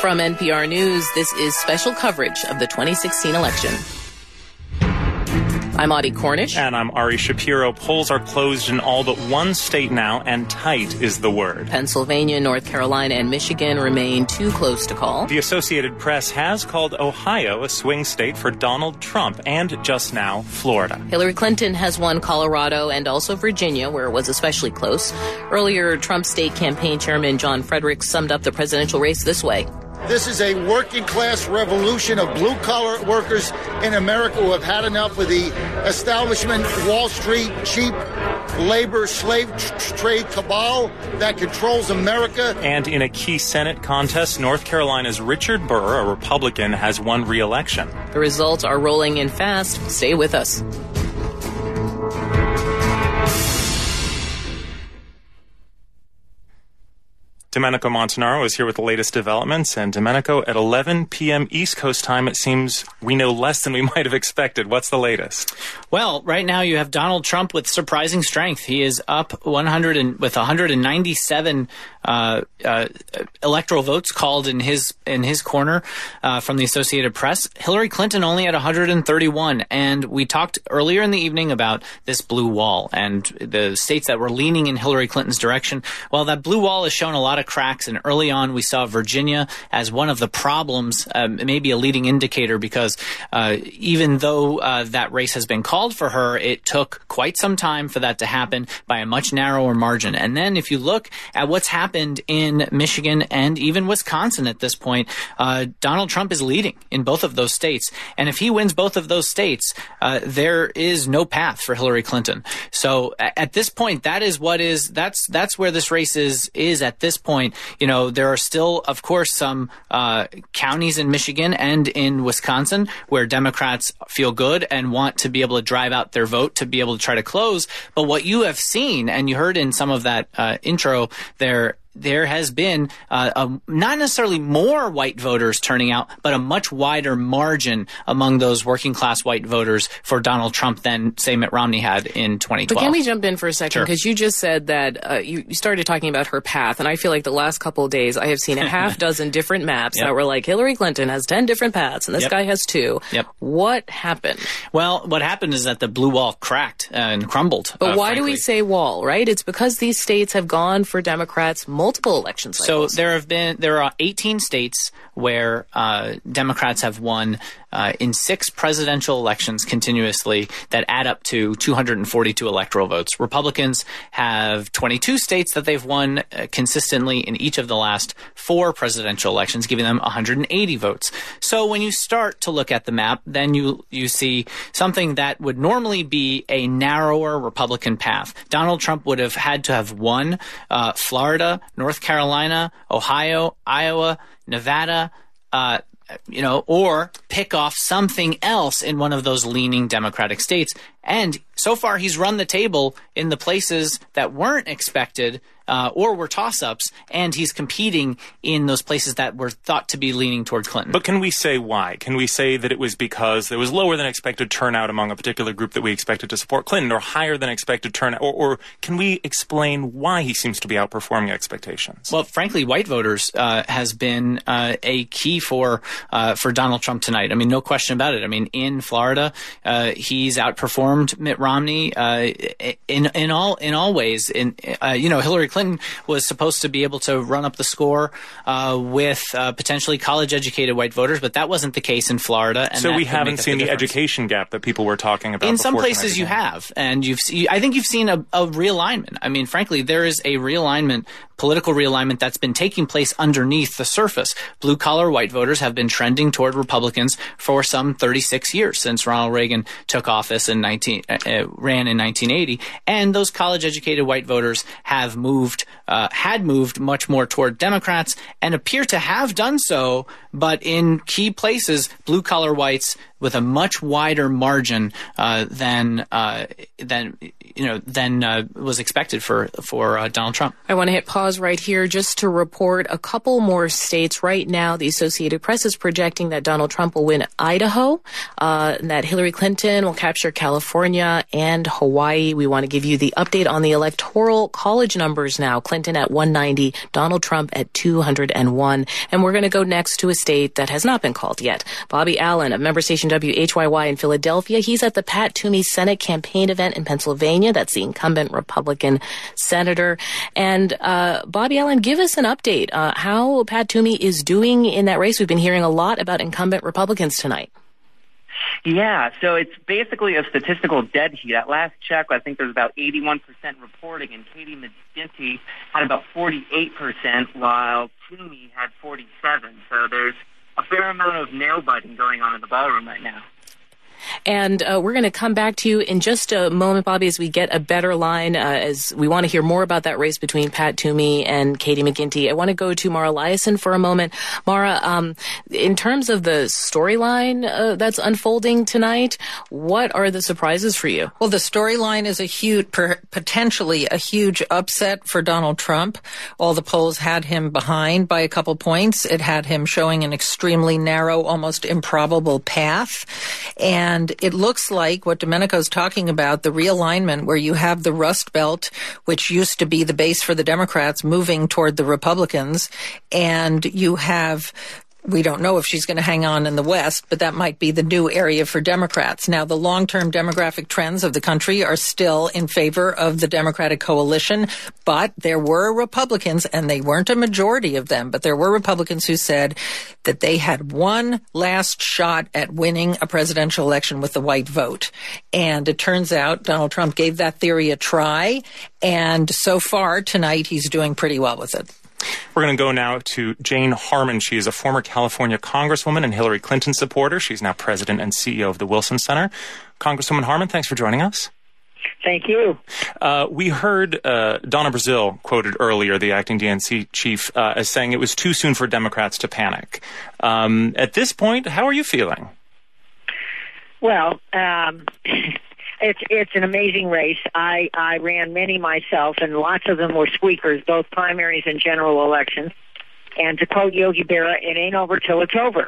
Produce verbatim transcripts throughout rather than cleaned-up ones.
From N P R News, this is special coverage of the twenty sixteen election. I'm Audie Cornish. And I'm Ari Shapiro. Polls are closed in all but one state now, and tight is the word. Pennsylvania, North Carolina, and Michigan remain too close to call. The Associated Press has called Ohio a swing state for Donald Trump, and just now, Florida. Hillary Clinton has won Colorado and also Virginia, where it was especially close. Earlier, Trump state campaign chairman John Frederick summed up the presidential race this way. This is a working-class revolution of blue-collar workers in America who have had enough of the establishment, Wall Street, cheap labor, slave tr- trade cabal that controls America. And in a key Senate contest, North Carolina's Richard Burr, a Republican, has won re-election. The results are rolling in fast. Stay with us. Domenico Montanaro is here with the latest developments. And Domenico, at eleven p.m. East Coast time, it seems we know less than we might have expected. What's the latest? Well, right now you have Donald Trump with surprising strength. He is up one hundred and, with one hundred ninety-seven uh, uh, electoral votes called in his in his corner uh, from the Associated Press. Hillary Clinton only at one hundred thirty-one. And we talked earlier in the evening about this blue wall and the states that were leaning in Hillary Clinton's direction. Well, that blue wall has shown a lot of cracks, and early on we saw Virginia as one of the problems, um, maybe a leading indicator, because uh, even though uh, that race has been called for her, it took quite some time for that to happen by a much narrower margin. And then if you look at what's happened in Michigan and even Wisconsin at this point, uh, Donald Trump is leading in both of those states. And if he wins both of those states, uh, there is no path for Hillary Clinton. So at this point, that is what is, that's, that's where this race is, is at this point. You know, there are still, of course, some uh, counties in Michigan and in Wisconsin where Democrats feel good and want to be able to drive out their vote to be able to try to close. But what you have seen, and you heard in some of that uh, intro there, there has been uh, a, not necessarily more white voters turning out, but a much wider margin among those working class white voters for Donald Trump than, say, Mitt Romney had in twenty twelve. But can we jump in for a second? Sure. Because you just said that uh, you, you started talking about her path, and I feel like the last couple of days I have seen a half dozen different maps Yep. that were like Hillary Clinton has ten different paths, and this Yep. guy has two. Yep. What happened? Well, what happened is that the blue wall cracked and crumbled. But uh, why do frankly. we say wall, right? It's because these states have gone for Democrats multiple elections. So there have been there are eighteen states where uh, Democrats have won uh, in six presidential elections continuously that add up to two hundred forty-two electoral votes. Republicans have twenty-two states that they've won uh, consistently in each of the last four presidential elections, giving them one hundred eighty votes. So when you start to look at the map, then you you see something that would normally be a narrower Republican path. Donald Trump would have had to have won uh, Florida, North Carolina, Ohio, Iowa, Nevada, uh, you know, or pick off something else in one of those leaning Democratic states. And so far, he's run the table in the places that weren't expected uh, or were toss-ups, and he's competing in those places that were thought to be leaning towards Clinton. But can we say why? Can we say that it was because there was lower than expected turnout among a particular group that we expected to support Clinton, or higher than expected turnout? Or, or can we explain why he seems to be outperforming expectations? Well, frankly, white voters uh, has been uh, a key for uh, for Donald Trump tonight. I mean, no question about it. I mean, in Florida, uh, he's outperformed Mitt Romney uh, in in all in all ways. In uh, you know, Hillary Clinton was supposed to be able to run up the score uh, with uh, potentially college-educated white voters, but that wasn't the case in Florida. And so we haven't seen the education gap that people were talking about. In some before places, you have, and you've. See, I think you've seen a, a realignment. I mean, frankly, there is a realignment. Political realignment that's been taking place underneath the surface. Blue-collar white voters have been trending toward Republicans for some thirty-six years since Ronald Reagan took office in nineteen uh, ran in nineteen eighty, and those college-educated white voters have moved, uh, had moved much more toward Democrats and appear to have done so, but in key places, blue-collar whites with a much wider margin uh, than uh, than you know than uh, was expected for for uh, Donald Trump. I want to hit pause right here just to report a couple more states. Right now, the Associated Press is projecting that Donald Trump will win Idaho, uh, and that Hillary Clinton will capture California and Hawaii. We want to give you the update on the electoral college numbers now. Clinton Clinton at one ninety, Donald Trump at two hundred one. And we're going to go next to a state that has not been called yet. Bobby Allen of member station W H Y Y in Philadelphia. He's at the Pat Toomey Senate campaign event in Pennsylvania. That's the incumbent Republican senator. And uh, Bobby Allen, give us an update. Uh, how Pat Toomey is doing in that race. We've been hearing a lot about incumbent Republicans tonight. Yeah, so it's basically a statistical dead heat. At last check, I think there's about eighty-one percent reporting, and Katie McGinty had about forty-eight percent, while Toomey had forty-seven. So there's a fair amount of nail-biting going on in the ballroom right now. And uh, we're going to come back to you in just a moment, Bobby, as we get a better line, uh, as we want to hear more about that race between Pat Toomey and Katie McGinty. I want to go to Mara Liasson for a moment. Mara, um, in terms of the storyline uh, that's unfolding tonight, what are the surprises for you? Well, the storyline is a huge, per, potentially a huge upset for Donald Trump. All the polls had him behind by a couple points. It had him showing an extremely narrow, almost improbable path. And And it looks like what Domenico's talking about, the realignment where you have the Rust Belt, which used to be the base for the Democrats, moving toward the Republicans, and you have... We don't know if she's going to hang on in the West, but that might be the new area for Democrats. Now, the long-term demographic trends of the country are still in favor of the Democratic coalition, but there were Republicans, and they weren't a majority of them, but there were Republicans who said that they had one last shot at winning a presidential election with the white vote. And it turns out Donald Trump gave that theory a try, and so far tonight he's doing pretty well with it. We're going to go now to Jane Harman. She is a former California congresswoman and Hillary Clinton supporter. She's now president and C E O of the Wilson Center. Congresswoman Harman, thanks for joining us. Thank you. Uh, we heard uh, Donna Brazile quoted earlier, the acting D N C chief, uh, as saying it was too soon for Democrats to panic. Um, at this point, how are you feeling? Well, um... It's it's an amazing race. I, I ran many myself, and lots of them were squeakers, both primaries and general elections. And to quote Yogi Berra, it ain't over till it's over.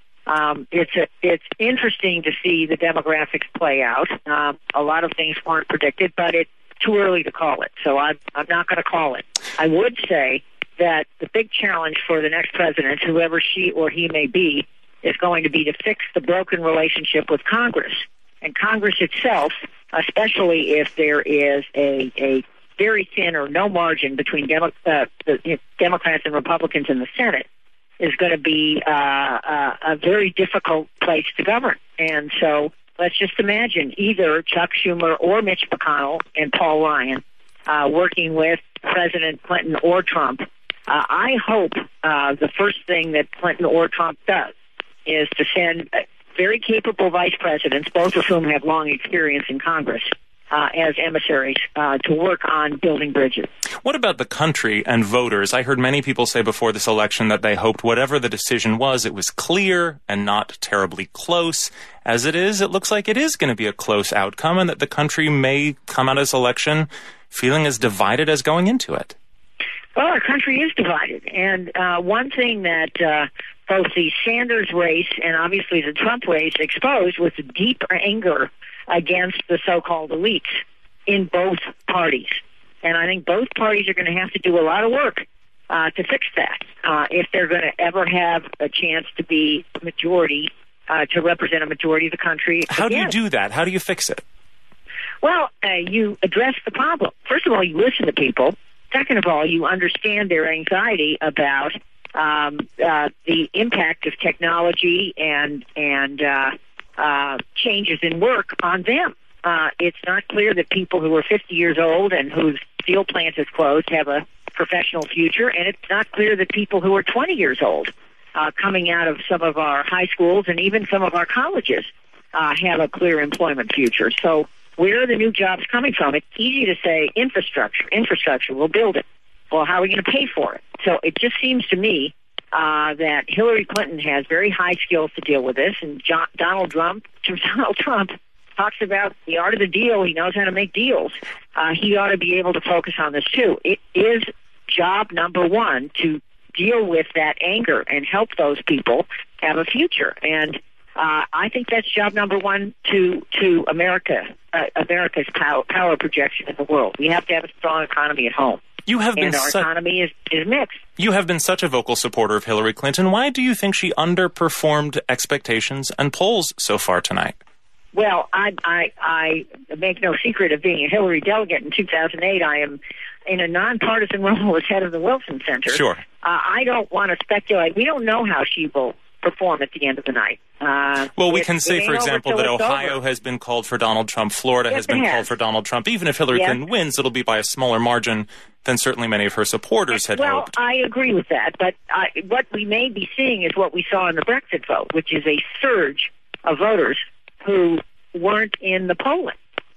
Um, it's a, it's interesting to see the demographics play out. Um, a lot of things weren't predicted, but it's too early to call it. So I'm, I'm not going to call it. I would say that the big challenge for the next president, whoever she or he may be, is going to be to fix the broken relationship with Congress. And Congress itself, especially if there is a, a very thin or no margin between Demo- uh, the you know, Democrats and Republicans in the Senate, is going to be uh, uh, a very difficult place to govern. And so let's just imagine either Chuck Schumer or Mitch McConnell and Paul Ryan uh, working with President Clinton or Trump. Uh, I hope uh, the first thing that Clinton or Trump does is to send very capable vice presidents, both of whom have long experience in Congress, uh, as emissaries uh, to work on building bridges. What about the country and voters? I heard many people say before this election that they hoped whatever the decision was, it was clear and not terribly close. As it is, it looks like it is going to be a close outcome, and that the country may come out of this election feeling as divided as going into it. Well, our country is divided, and uh, one thing that uh, both the Sanders race and obviously the Trump race exposed was the deep anger against the so-called elites in both parties. And I think both parties are going to have to do a lot of work uh, to fix that uh, if they're going to ever have a chance to be a majority, uh, to represent a majority of the country. How again. do you do that? How do you fix it? Well, uh, you address the problem. First of all, you listen to people. Second of all, you understand their anxiety about um, uh, the impact of technology and and uh, uh, changes in work on them. Uh, it's not clear that people who are fifty years old and whose steel plant is closed have a professional future, and it's not clear that people who are twenty years old, uh, coming out of some of our high schools and even some of our colleges, uh, have a clear employment future. So where are the new jobs coming from? It's easy to say infrastructure, infrastructure, we'll build it. Well, how are we going to pay for it? So it just seems to me uh, that Hillary Clinton has very high skills to deal with this, and John, Donald Trump, Donald Trump talks about the art of the deal. He knows how to make deals. Uh, he ought to be able to focus on this too. It is job number one to deal with that anger and help those people have a future. And uh, I think that's job number one to to America, uh, America's power, power projection in the world. We have to have a strong economy at home. You have been and our su- economy is, is mixed. You have been such a vocal supporter of Hillary Clinton. Why do you think she underperformed expectations and polls so far tonight? Well, I, I, I make no secret of being a Hillary delegate in two thousand eight. I am in a nonpartisan role as head of the Wilson Center. Sure. Uh, I don't want to speculate. We don't know how she will perform at the end of the night. Uh, well, we it, can say, for example, that Ohio has been called for Donald Trump. Florida yes, has been has. called for Donald Trump. Even if Hillary yes. Clinton wins, it'll be by a smaller margin than certainly many of her supporters had well, hoped. Well, I agree with that. But I, what we may be seeing is what we saw in the Brexit vote, which is a surge of voters who weren't in the polling.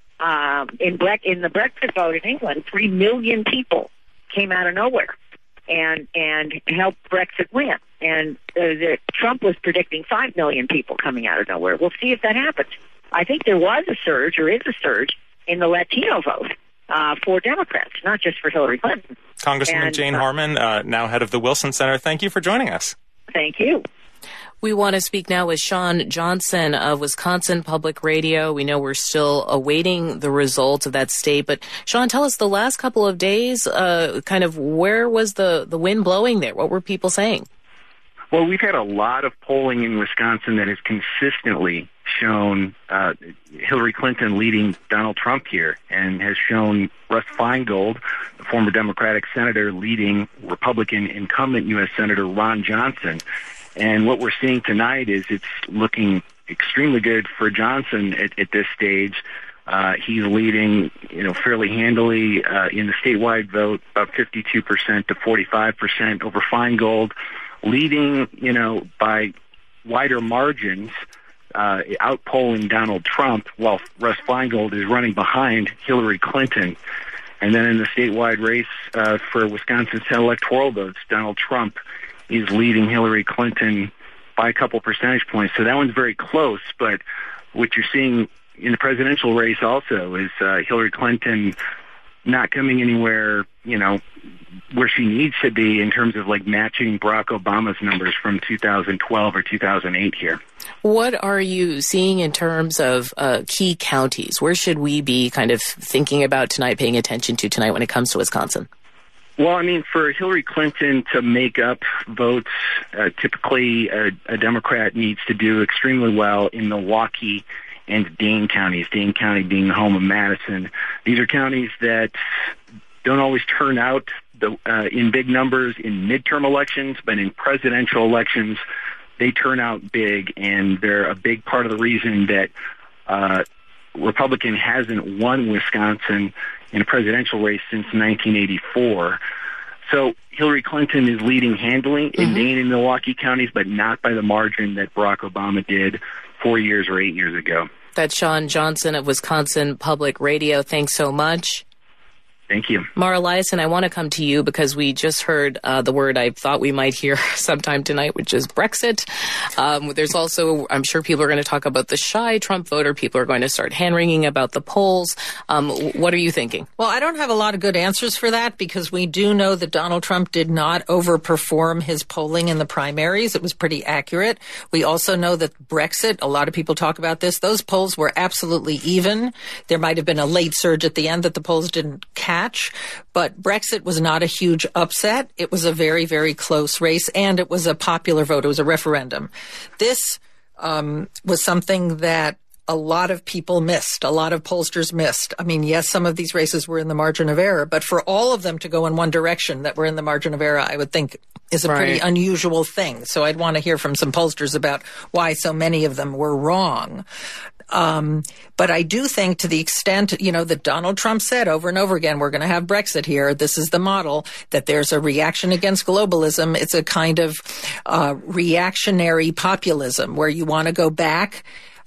Um, in, Bre- in the Brexit vote in England, three million people came out of nowhere and and helped Brexit win. And uh, the, Trump was predicting five million people coming out of nowhere. We'll see if that happens. I think there was a surge, or is a surge, in the Latino vote uh, for Democrats, not just for Hillary Clinton. Congresswoman and, Jane uh, Harman, uh, now head of the Wilson Center, thank you for joining us. Thank you. We want to speak now with Shawn Johnson of Wisconsin Public Radio. We know we're still awaiting the results of that state, but Shawn, tell us the last couple of days, uh, kind of where was the, the wind blowing there? What were people saying? Well, we've had a lot of polling in Wisconsin that has consistently shown uh, Hillary Clinton leading Donald Trump here, and has shown Russ Feingold, the former Democratic senator, leading Republican incumbent U S Senator Ron Johnson. And what we're seeing tonight is it's looking extremely good for Johnson at, at this stage. Uh, he's leading, you know, fairly handily uh, in the statewide vote, about fifty-two percent to forty-five percent over Feingold, leading, you know, by wider margins, uh, outpolling Donald Trump, while Russ Feingold is running behind Hillary Clinton. And then in the statewide race uh, for Wisconsin Senate electoral votes, Donald Trump is leading Hillary Clinton by a couple percentage points. So that one's very close, but what you're seeing in the presidential race also is uh, Hillary Clinton not coming anywhere, you know, where she needs to be in terms of like matching Barack Obama's numbers from two thousand twelve or two thousand eight here. What are you seeing in terms of uh, key counties? Where should we be kind of thinking about tonight, paying attention to tonight when it comes to Wisconsin? Well, I mean, for Hillary Clinton to make up votes, uh, typically a, a Democrat needs to do extremely well in Milwaukee and Dane counties, Dane County being the home of Madison. These are counties that don't always turn out the, uh, in big numbers in midterm elections, but in presidential elections, they turn out big, and they're a big part of the reason that uh, Republican hasn't won Wisconsin in a presidential race since nineteen eighty-four. So Hillary Clinton is leading handily in mm-hmm. Dane and Milwaukee counties, but not by the margin that Barack Obama did four years or eight years ago. That's Shawn Johnson of Wisconsin Public Radio. Thanks so much. Thank you. Mara Liasson, I want to come to you because we just heard uh, the word I thought we might hear sometime tonight, which is Brexit. Um, there's also, I'm sure people are going to talk about the shy Trump voter. People are going to start hand-wringing about the polls. Um, what are you thinking? Well, I don't have a lot of good answers for that because we do know that Donald Trump did not overperform his polling in the primaries. It was pretty accurate. We also know that Brexit, a lot of people talk about this, those polls were absolutely even. There might have been a late surge at the end that the polls didn't catch. But Brexit was not a huge upset. It was a very, very close race, and it was a popular vote. It was a referendum. This um, was something that a lot of people missed. A lot of pollsters missed. I mean, yes, some of these races were in the margin of error, but for all of them to go in one direction that were in the margin of error, I would think is a right. pretty unusual thing. So I'd want to hear from some pollsters about why so many of them were wrong. Um, but I do think to the extent, you know, that Donald Trump said over and over again, we're going to have Brexit here. This is the model, that there's a reaction against globalism. It's a kind of uh, reactionary populism where you want to go back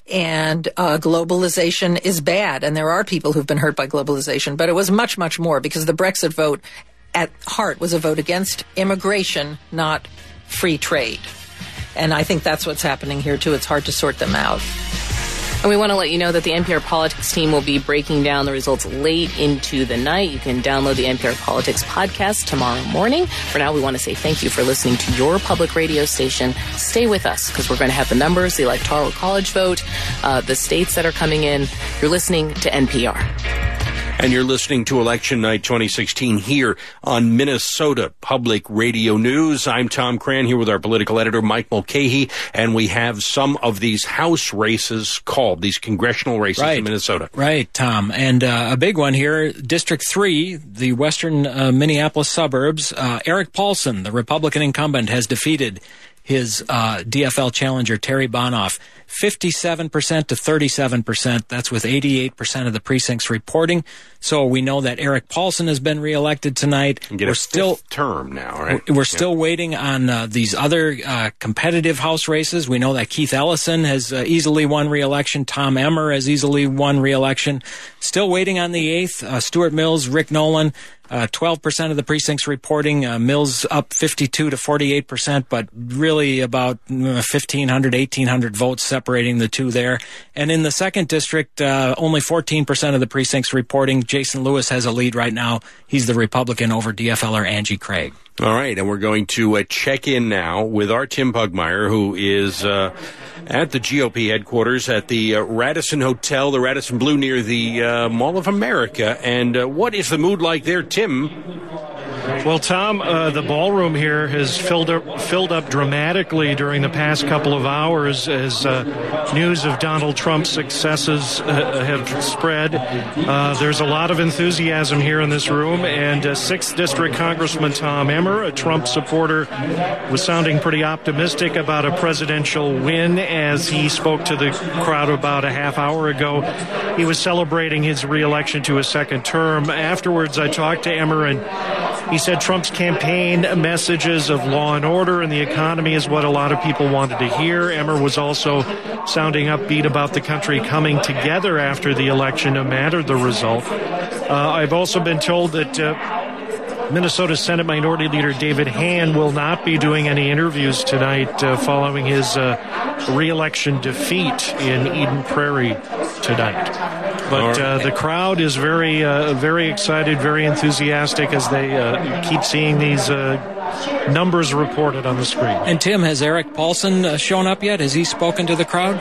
and uh, globalization is bad. And there are people who've been hurt by globalization, but it was much, much more because the Brexit vote at heart was a vote against immigration, not free trade. And I think that's what's happening here, too. It's hard to sort them out. And we want to let you know that the N P R Politics team will be breaking down the results late into the night. You can download the N P R Politics podcast tomorrow morning. For now, we want to say thank you for listening to your public radio station. Stay with us because we're going to have the numbers, the Electoral College vote, uh, the states that are coming in. You're listening to N P R. And you're listening to Election Night twenty sixteen here on Minnesota Public Radio News. I'm Tom Cran here with our political editor, Mike Mulcahy, and we have some of these House races called, these congressional races right. in Minnesota. Right, Tom. And uh, a big one here, District three, the western uh, Minneapolis suburbs. Uh, Eric Paulson, the Republican incumbent, has defeated his uh, D F L challenger, Terry Bonoff, fifty-seven percent to thirty-seven percent. That's with eighty-eight percent of the precincts reporting. So we know that Eric Paulson has been reelected tonight. And get we're a still term now, right? We're still yeah. waiting on uh, these other uh, competitive House races. We know that Keith Ellison has uh, easily won re-election. Tom Emmer has easily won re-election. Still waiting on the eighth. Uh, Stuart Mills, Rick Nolan. Uh, twelve percent of the precincts reporting, uh, Mills up fifty-two to forty-eight percent, but really about uh, fifteen hundred, eighteen hundred votes separating the two there. And in the second district, uh, only fourteen percent of the precincts reporting. Jason Lewis has a lead right now. He's the Republican over D F L er Angie Craig. All right, and we're going to uh, check in now with our Tim Pugmire, who is uh, at the G O P headquarters at the uh, Radisson Hotel, the Radisson Blu near the uh, Mall of America. And uh, what is the mood like there, Tim? Well, Tom, uh, the ballroom here has filled up, filled up dramatically during the past couple of hours as uh, news of Donald Trump's successes uh, have spread. Uh, there's a lot of enthusiasm here in this room, and uh, sixth District Congressman Tom Emmer, a Trump supporter, was sounding pretty optimistic about a presidential win as he spoke to the crowd about a half hour ago. He was celebrating his re-election to a second term. Afterwards, I talked to Emmer, and he said Trump's campaign messages of law and order and the economy is what a lot of people wanted to hear. Emmer was also sounding upbeat about the country coming together after the election, no matter the result. Uh, I've also been told that uh, Minnesota Senate Minority Leader David Hann will not be doing any interviews tonight uh, following his uh, re-election defeat in Eden Prairie tonight. But uh, the crowd is very, uh, very excited, very enthusiastic as they uh, keep seeing these uh, numbers reported on the screen. And Tim, has Eric Paulson uh, shown up yet? Has he spoken to the crowd?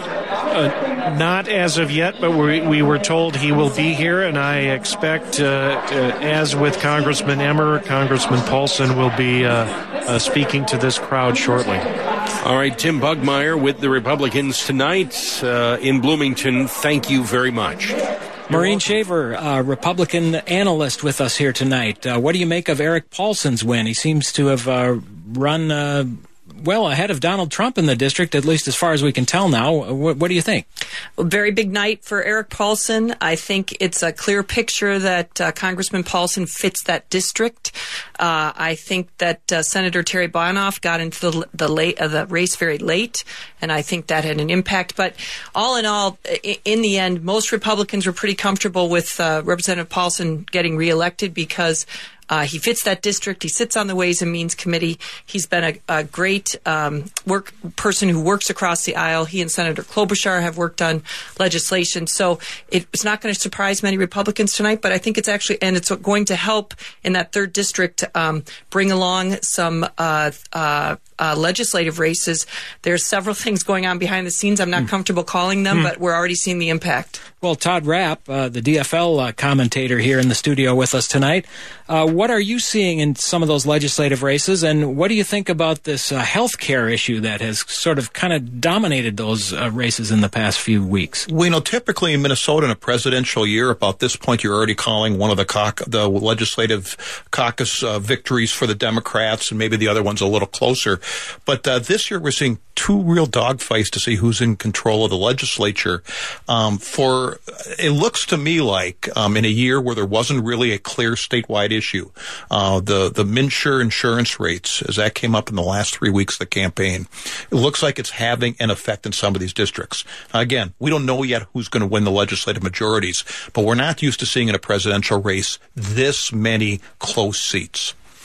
Uh, not as of yet, but we, we were told he will be here, and I expect, uh, uh, as with Congressman Emmer, Congressman Paulson will be uh, uh, speaking to this crowd shortly. All right, Tim Pugmire with the Republicans tonight uh, in Bloomington. Thank you very much. Maureen Shaver, uh, Republican analyst with us here tonight. Uh, what do you make of Eric Paulson's win? He seems to have uh, run uh, well ahead of Donald Trump in the district, at least as far as we can tell now. What, what do you think? Well, very big night for Eric Paulson. I think it's a clear picture that uh, Congressman Paulson fits that district. Uh, I think that uh, Senator Terry Bonoff got into the the, late, uh, the race very late, and I think that had an impact. But all in all, in the end, most Republicans were pretty comfortable with uh, Representative Paulson getting reelected because Uh, he fits that district. He sits on the Ways and Means Committee. He's been a, a great um, work person who works across the aisle. He and Senator Klobuchar have worked on legislation. So it, it's not going to surprise many Republicans tonight, but I think it's actually, and it's going to help in that third district um, bring along some uh, uh, uh, legislative races. There's several things going on behind the scenes. I'm not mm. comfortable calling them, mm. but we're already seeing the impact. Well, Todd Rapp, uh, the D F L uh, commentator here in the studio with us tonight, uh, what are you seeing in some of those legislative races, and what do you think about this uh, health care issue that has sort of kind of dominated those uh, races in the past few weeks? Well, you know, typically in Minnesota in a presidential year, about this point, you're already calling one of the, cauc- the legislative caucus uh, victories for the Democrats, and maybe the other one's a little closer. But uh, this year we're seeing two real dogfights to see who's in control of the legislature. Um, for it looks to me like um, in a year where there wasn't really a clear statewide issue, uh, the the MNsure insurance rates, as that came up in the last three weeks of the campaign, it looks like it's having an effect in some of these districts. Again, we don't know yet who's going to win the legislative majorities, but we're not used to seeing in a presidential race this many close seats.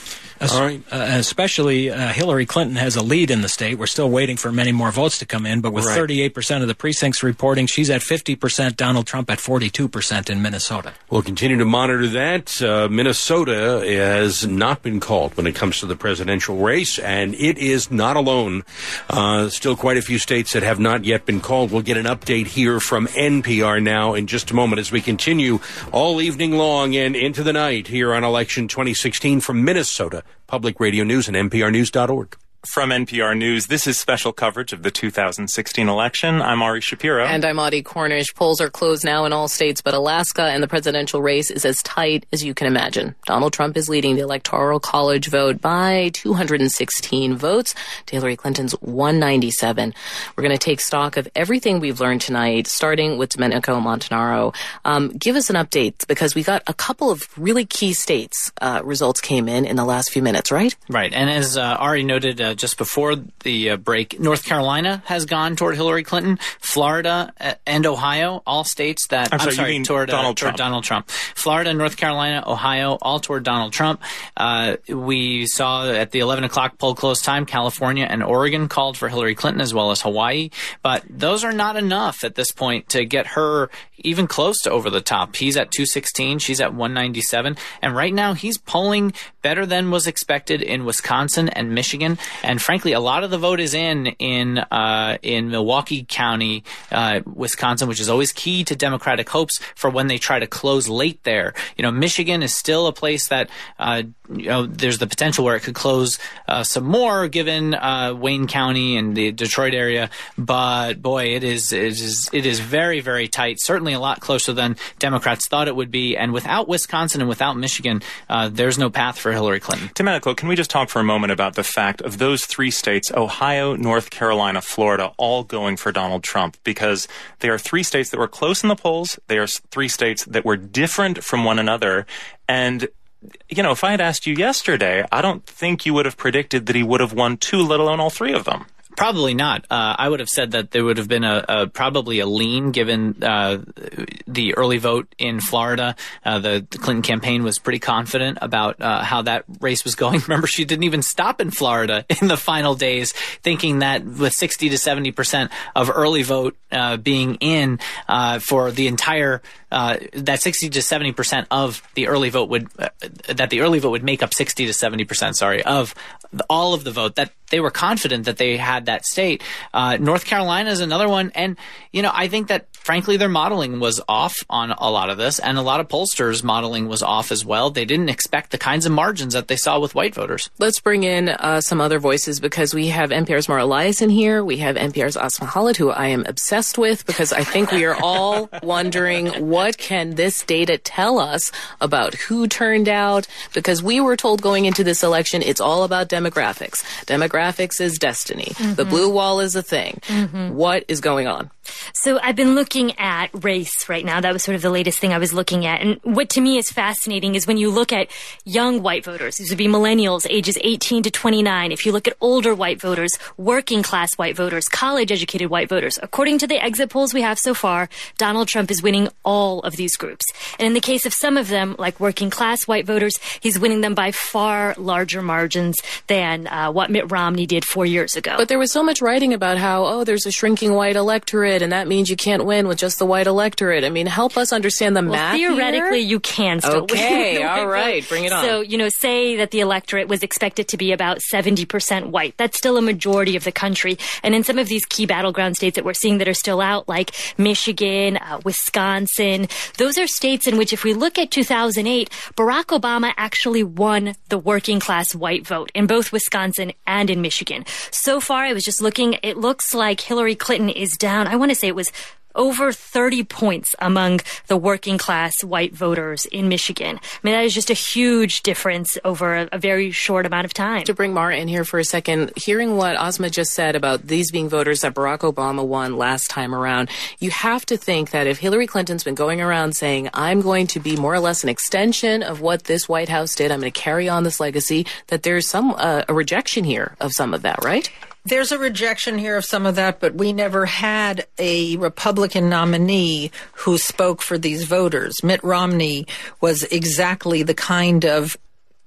All right. Uh, especially uh, Hillary Clinton has a lead in the state. We're still waiting for many more votes to come in, but with right. thirty-eight percent of the precincts reporting, she's at fifty percent, Donald Trump at forty-two percent in Minnesota. We'll continue to monitor that. Uh, Minnesota has not been called when it comes to the presidential race, and it is not alone. Uh, still quite a few states that have not yet been called. We'll get an update here from N P R now in just a moment as we continue all evening long and into the night here on Election twenty sixteen from Minnesota Public Radio News and N P R news dot org. From N P R News, this is special coverage of the two thousand sixteen election. I'm Ari Shapiro. And I'm Audie Cornish. Polls are closed now in all states, but Alaska and the presidential race is as tight as you can imagine. Donald Trump is leading the Electoral College vote by two hundred sixteen votes to Hillary Clinton's one ninety-seven. We're going to take stock of everything we've learned tonight, starting with Domenico Montanaro. Um, give us an update, because we got a couple of really key states uh, results came in in the last few minutes, right? Right. And as uh, Ari noted, uh, just before the uh, break, North Carolina has gone toward Hillary Clinton. Florida uh, and Ohio, all states that I'm sorry, I'm sorry you mean toward, Donald, uh, toward Trump. Donald Trump. Florida, North Carolina, Ohio, all toward Donald Trump. Uh, we saw at the eleven o'clock poll close time, California and Oregon called for Hillary Clinton, as well as Hawaii. But those are not enough at this point to get her even close to over the top. He's at two sixteen, she's at one ninety-seven, and right now he's polling better than was expected in Wisconsin and Michigan. And frankly, a lot of the vote is in in uh, in Milwaukee County, uh, Wisconsin, which is always key to Democratic hopes for when they try to close late there. You know, Michigan is still a place that uh, you know there's the potential where it could close uh, some more, given uh, Wayne County and the Detroit area. But boy, it is it is it is very very tight. Certainly a lot closer than Democrats thought it would be. And without Wisconsin and without Michigan, uh, there's no path for Hillary Clinton. Domenico, can we just talk for a moment about the fact of those three states, Ohio, North Carolina, Florida, all going for Donald Trump? Because they are three states that were close in the polls. They are three states that were different from one another. And you know, if I had asked you yesterday, I don't think you would have predicted that he would have won two, let alone all three of them. Probably not. Uh, I would have said that there would have been a, a probably a lean given uh, the early vote in Florida. Uh, the, the Clinton campaign was pretty confident about uh, how that race was going. Remember, she didn't even stop in Florida in the final days, thinking that with sixty to seventy percent of early vote uh, being in uh, for the entire uh, that sixty to seventy percent of the early vote would uh, that the early vote would make up sixty to seventy percent. Sorry, of the, all of the vote. That they were confident that they had that state. Uh, North Carolina is another one. And, you know, I think that, frankly, their modeling was off on a lot of this. And a lot of pollsters' modeling was off as well. They didn't expect the kinds of margins that they saw with white voters. Let's bring in uh, some other voices, because we have N P R's Mara Liasson here. We have N P R's Asma Khalid, who I am obsessed with, because I think we are all wondering, what can this data tell us about who turned out? Because we were told going into this election, it's all about demographics. Demographics is destiny. Mm-hmm. The blue wall is a thing. Mm-hmm. What is going on? So I've been looking at race right now. That was sort of the latest thing I was looking at. And what to me is fascinating is when you look at young white voters, these would be millennials, ages eighteen to twenty-nine. If you look at older white voters, working class white voters, college educated white voters, according to the exit polls we have so far, Donald Trump is winning all of these groups. And in the case of some of them, like working class white voters, he's winning them by far larger margins than uh, what Mitt Romney did four years ago. But there was so much writing about how, oh, there's a shrinking white electorate, and that means you can't win with just the white electorate. I mean, help us understand the well, math theoretically, here? You can still okay, win. Okay, all right, bring it on. So, you know, say that the electorate was expected to be about seventy percent white. That's still a majority of the country. And in some of these key battleground states that we're seeing that are still out, like Michigan, uh, Wisconsin, those are states in which, if we look at two thousand eight, Barack Obama actually won the working class white vote in both Wisconsin and in Michigan. So far, I was just looking, it looks like Hillary Clinton is down. I want to say it was over thirty points among the working class white voters in Michigan. I mean, that is just a huge difference over a, a very short amount of time. To bring Mara in here for a second, hearing what Asma just said about these being voters that Barack Obama won last time around, you have to think that if Hillary Clinton's been going around saying, I'm going to be more or less an extension of what this White House did, I'm going to carry on this legacy, that there's some uh, a rejection here of some of that, right? There's a rejection here of some of that, but we never had a Republican nominee who spoke for these voters. Mitt Romney was exactly the kind of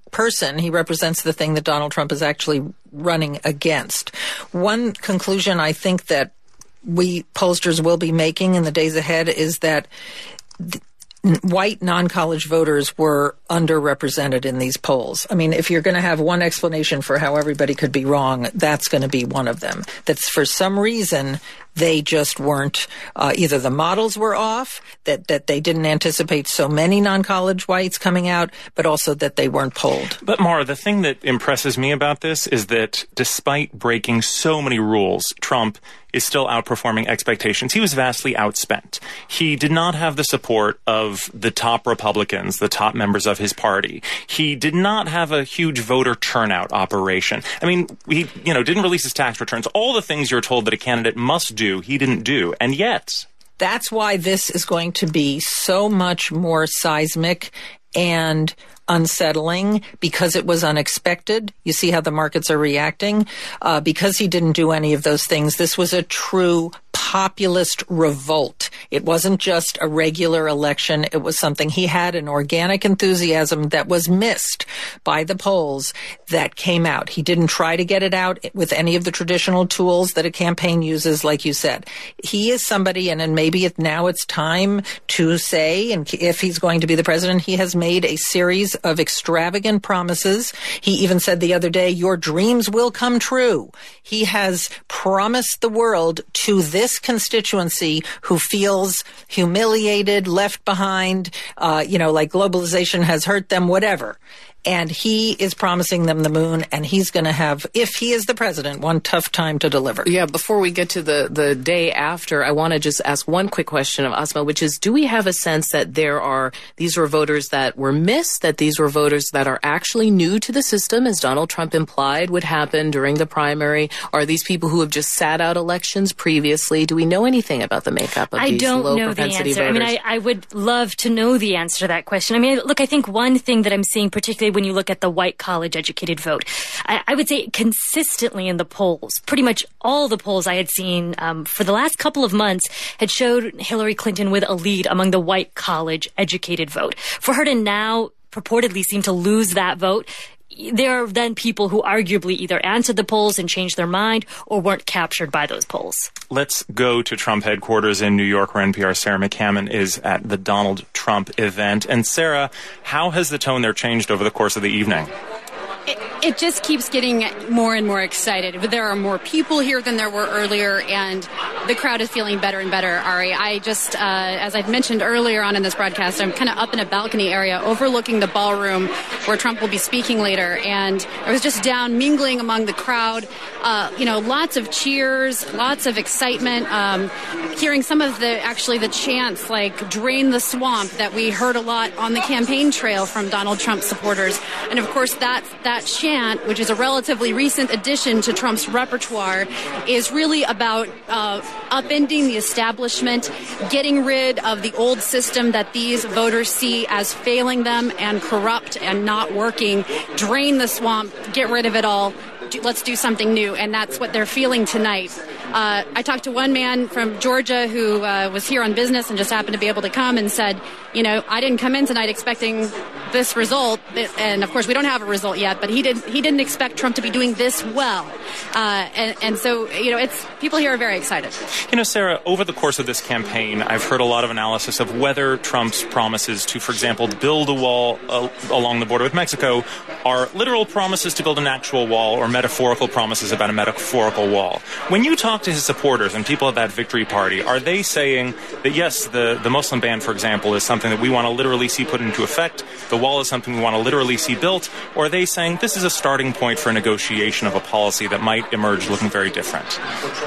person. He represents the thing that Donald Trump is actually running against. One conclusion I think that we pollsters will be making in the days ahead is that th- white non-college voters were underrepresented in these polls. I mean, if you're going to have one explanation for how everybody could be wrong, that's going to be one of them. That's for some reason they just weren't, uh, either the models were off, that, that they didn't anticipate so many non-college whites coming out, but also that they weren't polled. But Mara, the thing that impresses me about this is that despite breaking so many rules, Trump is still outperforming expectations. He was vastly outspent. He did not have the support of the top Republicans, the top members of his party. He did not have a huge voter turnout operation. I mean, he, you know, didn't release his tax returns. All the things you're told that a candidate must do, he didn't do. And yet, that's why this is going to be so much more seismic and unsettling, because it was unexpected. You see how the markets are reacting. Uh, because he didn't do any of those things, this was a true populist revolt. It wasn't just a regular election. It was something he had, an organic enthusiasm that was missed by the polls that came out. He didn't try to get it out with any of the traditional tools that a campaign uses, like you said. He is somebody, and then maybe it, now it's time to say, and if he's going to be the president, he has made a series of extravagant promises. He even said the other day, your dreams will come true. He has promised the world to this constituency who feels humiliated, left behind, uh, you know, like globalization has hurt them, whatever. And he is promising them the moon, and he's going to have, if he is the president, one tough time to deliver. Yeah, before we get to the, the day after, I want to just ask one quick question of Asma, which is, do we have a sense that there are, these were voters that were missed, that these were voters that are actually new to the system, as Donald Trump implied would happen during the primary? Are these people who have just sat out elections previously? Do we know anything about the makeup of I these don't low know the propensity answer. voters? I mean, I, I would love to know the answer to that question. I mean, look, I think one thing that I'm seeing, particularly when you look at the white college-educated vote, I, I would say consistently in the polls, pretty much all the polls I had seen um, for the last couple of months had showed Hillary Clinton with a lead among the white college-educated vote. For her to now purportedly seem to lose that vote, there are then people who arguably either answered the polls and changed their mind or weren't captured by those polls. Let's go to Trump headquarters in New York, where N P R's Sarah McCammon is at the Donald Trump event. And Sarah, how has the tone there changed over the course of the evening? It, it just keeps getting more and more excited. There are more people here than there were earlier, and the crowd is feeling better and better, Ari. I just, uh, as I've mentioned earlier on in this broadcast, I'm kind of up in a balcony area overlooking the ballroom where Trump will be speaking later, and I was just down mingling among the crowd. Uh, you know, lots of cheers, lots of excitement, um, hearing some of the, actually the chants like "Drain the Swamp" that we heard a lot on the campaign trail from Donald Trump supporters. And of course, that, that chant, which is a relatively recent addition to Trump's repertoire, is really about uh, upending the establishment, getting rid of the old system that these voters see as failing them and corrupt and not working. Drain the swamp, get rid of it all. Let's do something new, and that's what they're feeling tonight. Uh, I talked to one man from Georgia who uh, was here on business and just happened to be able to come and said, you know, I didn't come in tonight expecting this result, and of course we don't have a result yet, but he didn't he didn't expect Trump to be doing this well, uh, and, and so you know, it's people here are very excited. You know, Sarah, over the course of this campaign, I've heard a lot of analysis of whether Trump's promises to, for example, build a wall uh, along the border with Mexico are literal promises to build an actual wall or metaphorical promises about a metaphorical wall. When you talk to his supporters and people at that victory party, are they saying that, yes, the, the Muslim ban, for example, is something that we want to literally see put into effect, the wall is something we want to literally see built, or are they saying this is a starting point for a negotiation of a policy that might emerge looking very different?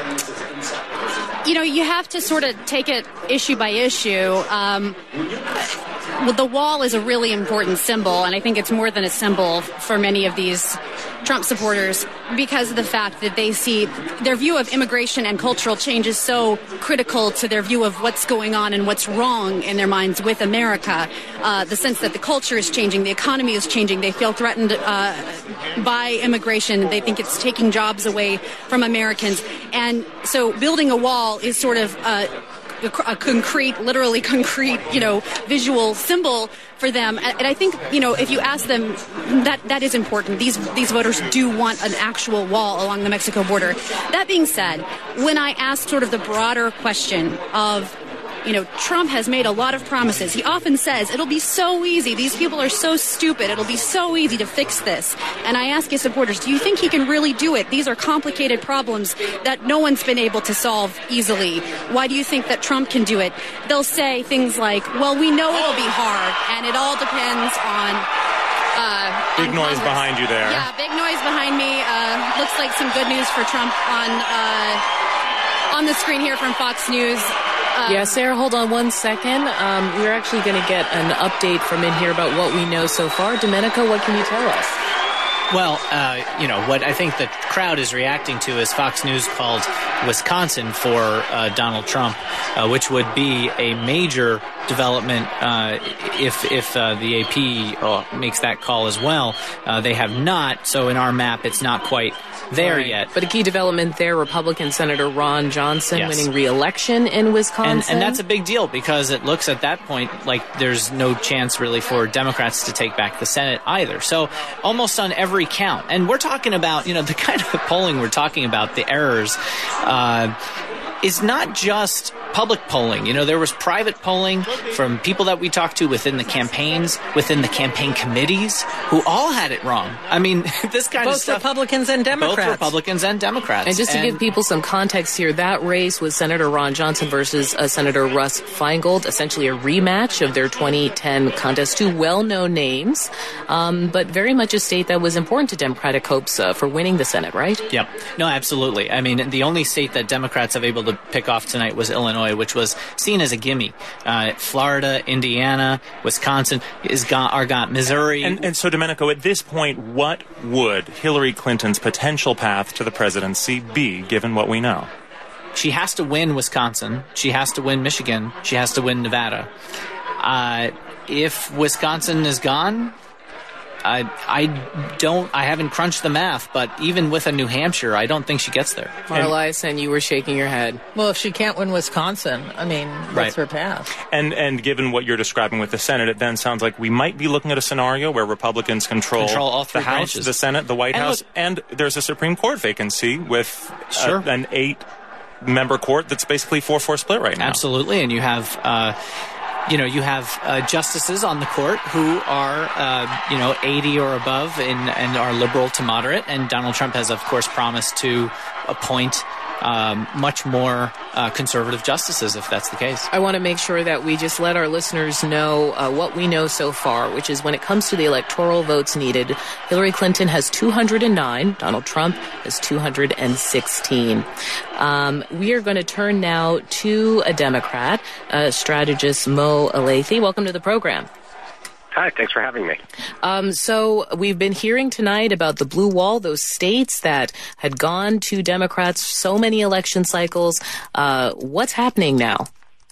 You know, you have to sort of take it issue by issue. Um, well, the wall is a really important symbol, and I think it's more than a symbol for many of these Trump supporters because of the fact that they see their view of immigration and cultural change is so critical to their view of what's going on and what's wrong in their minds with America. Uh, the sense that the culture is changing, the economy is changing. They feel threatened uh, by immigration. They think it's taking jobs away from Americans. And so building a wall is sort of uh, a concrete, literally concrete, you know, visual symbol for them. And I think, you know, if you ask them, that that is important. These these voters do want an actual wall along the Mexico border. That being said, when I ask sort of the broader question of, you know, Trump has made a lot of promises. He often says, it'll be so easy. These people are so stupid. It'll be so easy to fix this. And I ask his supporters, do you think he can really do it? These are complicated problems that no one's been able to solve easily. Why do you think that Trump can do it? They'll say things like, well, we know it'll be hard, and it all depends on... Uh, big noise Congress. Behind you there. Yeah, big noise behind me. Uh, looks like some good news for Trump on, uh, on the screen here from Fox News. Um, yeah, Sarah, hold on one second. Um, we're actually going to get an update from in here about what we know so far. Domenico, what can you tell us? Well, uh, you know, what I think the crowd is reacting to is Fox News called Wisconsin for uh, Donald Trump, uh, which would be a major development uh, if if uh, the A P uh, makes that call as well. Uh, they have not, so in our map, it's not quite there right. yet. But a key development there, Republican Senator Ron Johnson yes. winning re-election in Wisconsin. And, and that's a big deal because it looks at that point like there's no chance really for Democrats to take back the Senate either. So almost on every count. And we're talking about, you know, the kind of polling we're talking about, the errors, uh, is not just public polling. You know, there was private polling from people that we talked to within the campaigns, within the campaign committees, who all had it wrong. I mean, this kind both of stuff. Both Republicans and Democrats. Both Republicans and Democrats. And just to and, give people some context here, that race was Senator Ron Johnson versus uh, Senator Russ Feingold, essentially a rematch of their twenty ten contest. Two well-known names, um, but very much a state that was important to Democratic hopes uh, for winning the Senate, right? Yep. No, absolutely. I mean, the only state that Democrats have able to pick off tonight was Illinois, which was seen as a gimme. Uh, Florida, Indiana, Wisconsin, is got, are got Missouri. And, and so, Domenico, at this point, what would Hillary Clinton's potential path to the presidency be, given what we know? She has to win Wisconsin. She has to win Michigan. She has to win Nevada. Uh, if Wisconsin is gone, I, I don't, I haven't crunched the math, but even with a New Hampshire, I don't think she gets there. Marla, and you were shaking your head. Well, if she can't win Wisconsin, I mean, what's right. her path? And and given what you're describing with the Senate, it then sounds like we might be looking at a scenario where Republicans control, control all three the House, branches. the Senate, the White and House, look, and there's a Supreme Court vacancy with sure. a, an eight-member court that's basically four four split right now. Absolutely, and you have... Uh, You know, you have uh, justices on the court who are, uh, you know, eighty or above in, and are liberal to moderate. And Donald Trump has, of course, promised to appoint um, much more uh, conservative justices, if that's the case. I want to make sure that we just let our listeners know uh, what we know so far, which is when it comes to the electoral votes needed, Hillary Clinton has two hundred nine, Donald Trump has two hundred sixteen. Um, we are going to turn now to a Democrat, uh, strategist Mo Elleithee. Welcome to the program. Hi, thanks for having me. Um, so we've been hearing tonight about the blue wall, those states that had gone to Democrats so many election cycles. Uh, what's happening now?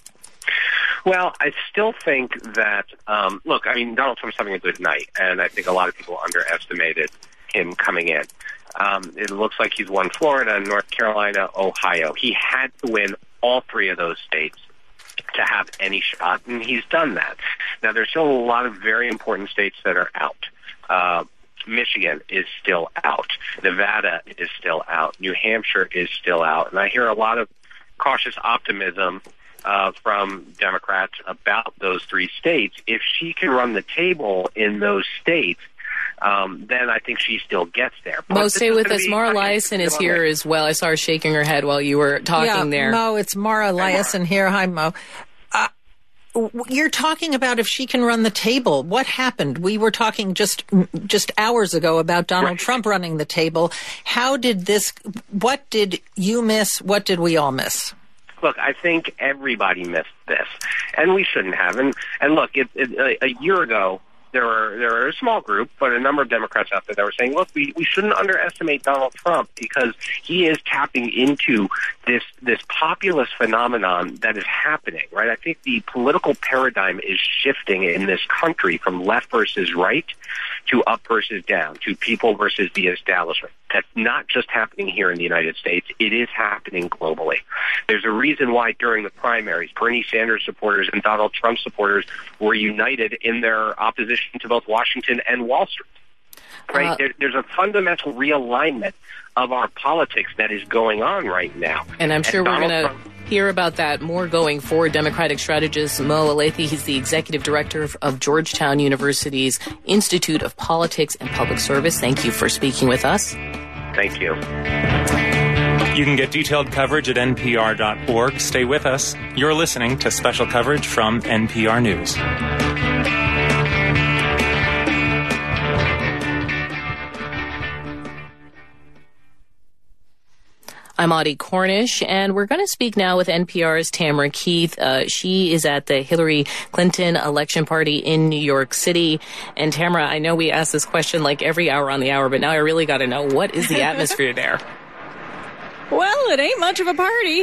Well, I still think that, um, look, I mean, Donald Trump's having a good night, and I think a lot of people underestimated him coming in. Um, it looks like he's won Florida, North Carolina, Ohio. He had to win all three of those states to have any shot, and he's done that. Now, there's still a lot of very important states that are out. Uh, Michigan is still out. Nevada is still out. New Hampshire is still out. And I hear a lot of cautious optimism uh, from Democrats about those three states. If she can run the table in those states, Um, then I think she still gets there. But Mo, stay with us. Mara Liasson is here as well. I saw her shaking her head while you were talking yeah, there. Mo, it's Mara Liasson here. Hi, Mo. Uh, you're talking about if she can run the table. What happened? We were talking just just hours ago about Donald right. Trump running the table. How did this, what did you miss? What did we all miss? Look, I think everybody missed this, and we shouldn't have. And, and look, it, it, a, a year ago, There were there were a small group, but a number of Democrats out there that were saying, look, we, we shouldn't underestimate Donald Trump because he is tapping into this this populist phenomenon that is happening, right? I think the political paradigm is shifting in this country from left versus right to up versus down, to people versus the establishment. that's not just happening here in the United States. It is happening globally. There's a reason why during the primaries, Bernie Sanders supporters and Donald Trump supporters were united in their opposition to both Washington and Wall Street. Right? Uh, there, there's a fundamental realignment of our politics that is going on right now. And I'm sure and we're Donald going to Trump- hear about that more going forward. Democratic strategist Mo Alethi, he's the executive director of, of Georgetown University's Institute of Politics and Public Service. Thank you for speaking with us. Thank you. You can get detailed coverage at N P R dot org. Stay with us. You're listening to special coverage from N P R News. I'm Audie Cornish, and we're going to speak now with N P R's Tamara Keith. Uh, she is at the Hillary Clinton election party in New York City. And Tamara, I know we ask this question like every hour on the hour, but now I really got to know, what is the atmosphere there? Well, it ain't much of a party.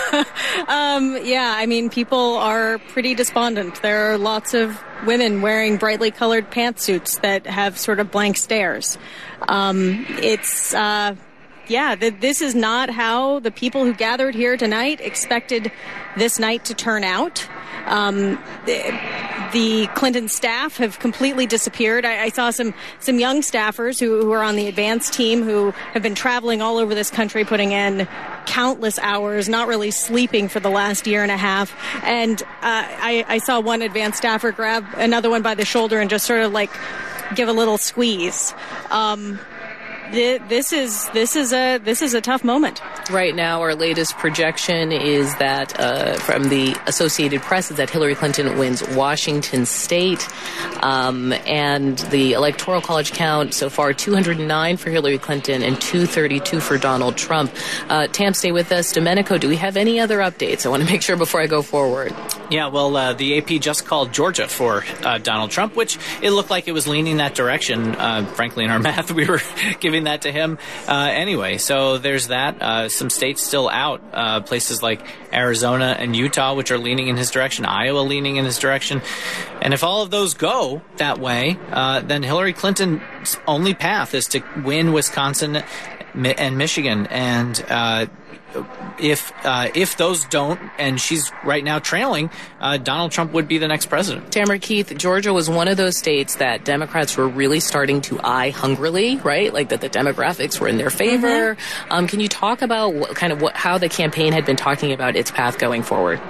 um, yeah, I mean, people are pretty despondent. There are lots of women wearing brightly colored pantsuits that have sort of blank stares. Um, it's... Uh, Yeah, th- this is not how the people who gathered here tonight expected this night to turn out. Um, the, the Clinton staff have completely disappeared. I, I saw some, some young staffers who, who are on the advance team who have been traveling all over this country, putting in countless hours, not really sleeping for the last year and a half. And uh, I, I saw one advance staffer grab another one by the shoulder and just sort of like give a little squeeze. Um, This is this is a this is a tough moment. Right now, our latest projection is that uh, from the Associated Press is that Hillary Clinton wins Washington State, um, and the Electoral College count so far two hundred nine for Hillary Clinton and two thirty-two for Donald Trump. Uh, Tam, stay with us. Domenico, do we have any other updates? I want to make sure before I go forward. Yeah, well, uh, the A P just called Georgia for uh, Donald Trump, which it looked like it was leaning that direction. Uh, frankly, in our math, we were giving that to him uh, anyway. So there's that. Uh, some states still out. Uh, places like Arizona and Utah, which are leaning in his direction. Iowa leaning in his direction. And if all of those go that way, uh, then Hillary Clinton's only path is to win Wisconsin and Michigan. And uh, if uh, if those don't, and she's right now trailing, uh, Donald Trump would be the next president. Tamara Keith, Georgia was one of those states that Democrats were really starting to eye hungrily, right? Like that the demographics were in their favor. Mm-hmm. Um, can you talk about what, kind of what, how the campaign had been talking about its path going forward?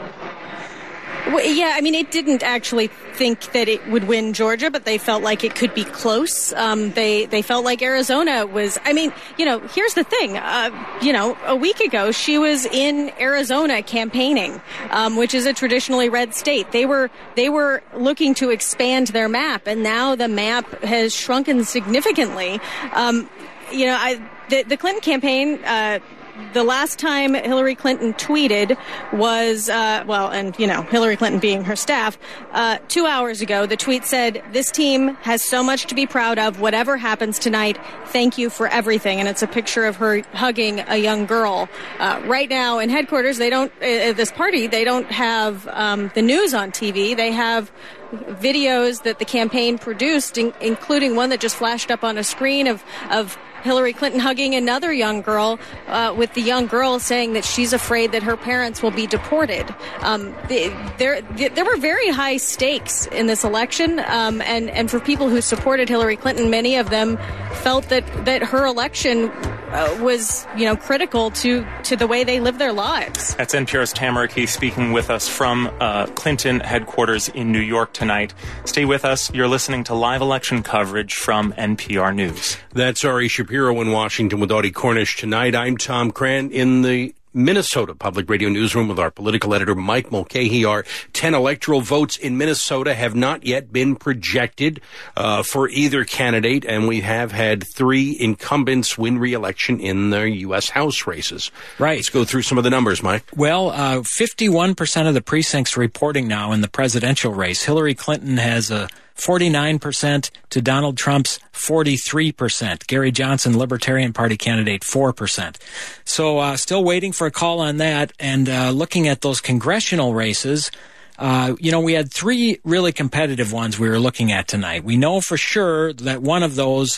Well, yeah, I mean, it didn't actually think that it would win Georgia, but they felt like it could be close. Um, they they felt like Arizona was, I mean, you know, here's the thing. Uh, you know, a week ago, she was in Arizona campaigning, um, which is a traditionally red state. They were they were looking to expand their map, and now the map has shrunken significantly. Um, you know, I, the, the Clinton campaign... Uh, The last time Hillary Clinton tweeted was, uh, well, and, you know, Hillary Clinton being her staff, uh, two hours ago, the tweet said, "This team has so much to be proud of. Whatever happens tonight, thank you for everything." And it's a picture of her hugging a young girl. Uh, right now in headquarters, they don't, uh, this party, they don't have um, the news on T V. They have videos that the campaign produced, in, including one that just flashed up on a screen of, of Hillary Clinton hugging another young girl, uh, with the young girl saying that she's afraid that her parents will be deported. Um, they, there, there were very high stakes in this election, um, and and for people who supported Hillary Clinton, many of them felt that that her election uh, was, you know, critical to to the way they live their lives. That's N P R's Tamara Keith speaking with us from uh, Clinton headquarters in New York tonight. Stay with us. You're listening to live election coverage from N P R News. That's Ari Shapiro in Washington with Audie Cornish tonight. I'm Tom Cran in the Minnesota Public Radio Newsroom with our political editor, Mike Mulcahy. Our ten electoral votes in Minnesota have not yet been projected uh, for either candidate, and we have had three incumbents win re-election in the U S House races. Right. Let's go through some of the numbers, Mike. Well, uh, fifty-one percent of the precincts reporting now in the presidential race. Hillary Clinton has a forty-nine percent to Donald Trump's forty-three percent. Gary Johnson, Libertarian Party candidate, four percent. So uh, still waiting for a call on that. And uh, looking at those congressional races, uh, you know, we had three really competitive ones we were looking at tonight. We know for sure that one of those,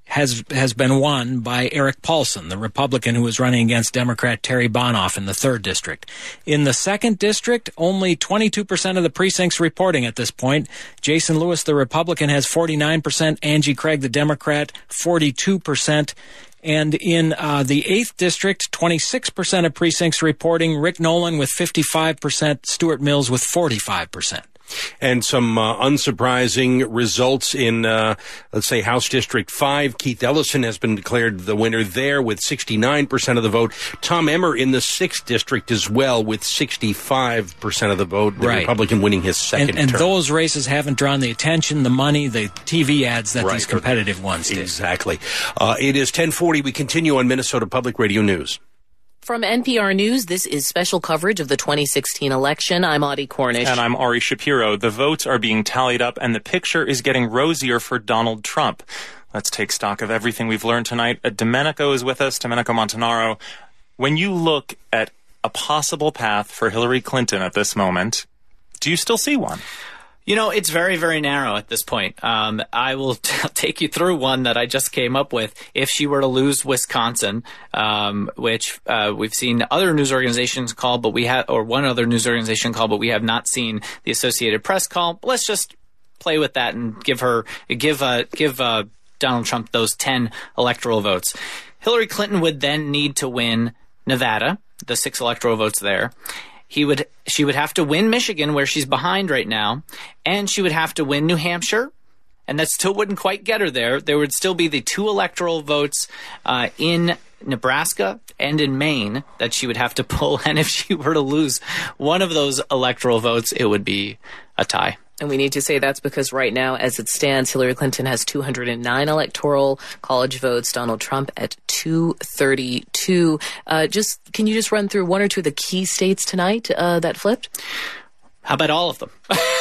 has has been won by Eric Paulson, the Republican who was running against Democrat Terry Bonoff in the third district. In the second district, only twenty-two percent of the precincts reporting at this point. Jason Lewis, the Republican, has forty-nine percent. Angie Craig, the Democrat, forty-two percent. And in uh, the eighth district, twenty-six percent of precincts reporting. Rick Nolan with fifty-five percent. Stuart Mills with forty-five percent. And some uh, unsurprising results in, uh, let's say, House District five. Keith Ellison has been declared the winner there with sixty-nine percent of the vote. Tom Emmer in the sixth District as well with sixty-five percent of the vote. The right. Republican winning his second and, and term. those races haven't drawn the attention, the money, the T V ads that right. these competitive ones did. Exactly. Uh, it is ten forty. We continue on Minnesota Public Radio News. From N P R News, this is special coverage of the twenty sixteen election. I'm Audie Cornish. And I'm Ari Shapiro. The votes are being tallied up, and the picture is getting rosier for Donald Trump. Let's take stock of everything we've learned tonight. Uh, Domenico is with us, Domenico Montanaro. When you look at a possible path for Hillary Clinton at this moment, do you still see one? You know, it's very, very narrow at this point. Um, I will t- take you through one that I just came up with. If she were to lose Wisconsin, um, which uh, we've seen other news organizations call, but we have, or one other news organization call, but we have not seen the Associated Press call. Let's just play with that and give her, give, uh, give uh, Donald Trump those ten electoral votes. Hillary Clinton would then need to win Nevada, the six electoral votes there. He would, she would have to win Michigan, where she's behind right now, and she would have to win New Hampshire, and that still wouldn't quite get her there. There would still be the two electoral votes uh, in Nebraska and in Maine that she would have to pull, and if she were to lose one of those electoral votes, it would be a tie. And we need to say that's because right now, as it stands, Hillary Clinton has two hundred nine electoral college votes, Donald Trump at two thirty-two. Uh, just can you just run through one or two of the key states tonight uh, that flipped? How about all of them?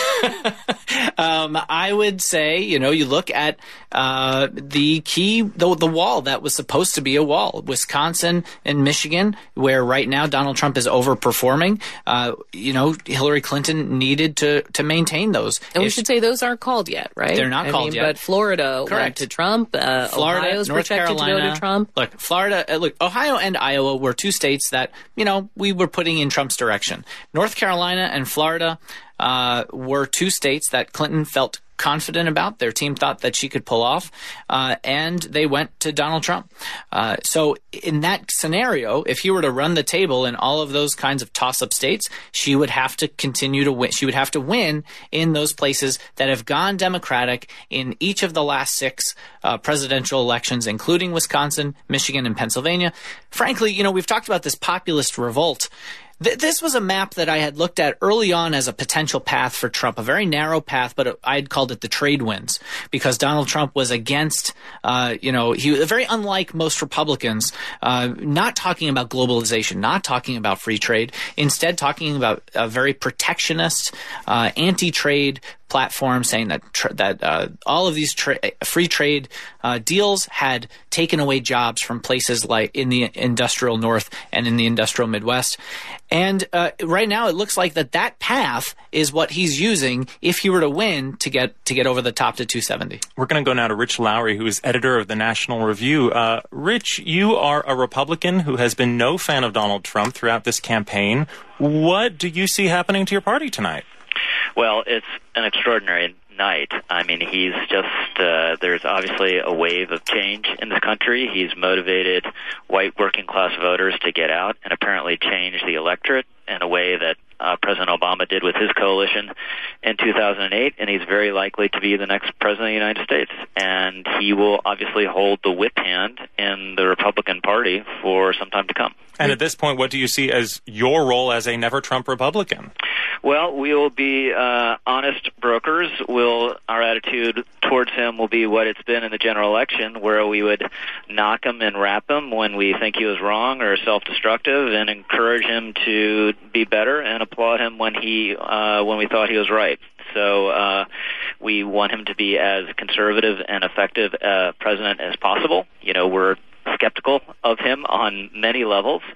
um, I would say, you know, you look at uh, the key, the, the wall that was supposed to be a wall, Wisconsin and Michigan, where right now Donald Trump is overperforming. Uh, you know, Hillary Clinton needed to, to maintain those. And we if should say those aren't called yet, right? They're not I called mean, yet. But Florida Correct. went to Trump. Uh, Florida, Ohio's North projected Carolina, to go to Trump. Look, Florida, uh, look, Ohio and Iowa were two states that, you know, we were putting in Trump's direction. North Carolina and Florida uh, were two states that Clinton felt confident about. Their team thought that she could pull off, uh, and they went to Donald Trump. Uh, so in that scenario, if he were to run the table in all of those kinds of toss-up states, she would have to continue to win. She would have to win in those places that have gone Democratic in each of the last six uh, presidential elections, including Wisconsin, Michigan, and Pennsylvania. Frankly, you know, we've talked about this populist revolt. This was a map that I had looked at early on as a potential path for Trump, a very narrow path, but I had called it the trade winds, because Donald Trump was against, uh, you know, he was very unlike most Republicans, uh, not talking about globalization, not talking about free trade, instead talking about a very protectionist, uh, anti-trade platform, saying that tr- that uh, all of these tra- free trade uh, deals had taken away jobs from places like in the industrial North and in the industrial Midwest. And uh, right now, it looks like that that path is what he's using if he were to win to get to get over the top to two seventy. We're going to go now to Rich Lowry, who is editor of the National Review. Uh, Rich, you are a Republican who has been no fan of Donald Trump throughout this campaign. What do you see happening to your party tonight? Well, it's an extraordinary night. I mean, he's just, uh, there's obviously a wave of change in this country. He's motivated white working class voters to get out and apparently change the electorate in a way that uh, President Obama did with his coalition in two thousand eight, and he's very likely to be the next president of the United States. And he will obviously hold the whip hand in the Republican Party for some time to come. And at this point, what do you see as your role as a never-Trump Republican? Well, we will be uh, honest brokers. We'll, our attitude towards him will be what it's been in the general election, where we would knock him and rap him when we think he was wrong or self-destructive, and encourage him to be better, and applaud him when he uh, when we thought he was right. So uh, we want him to be as conservative and effective a president as possible. You know, we're skeptical of him on many levels,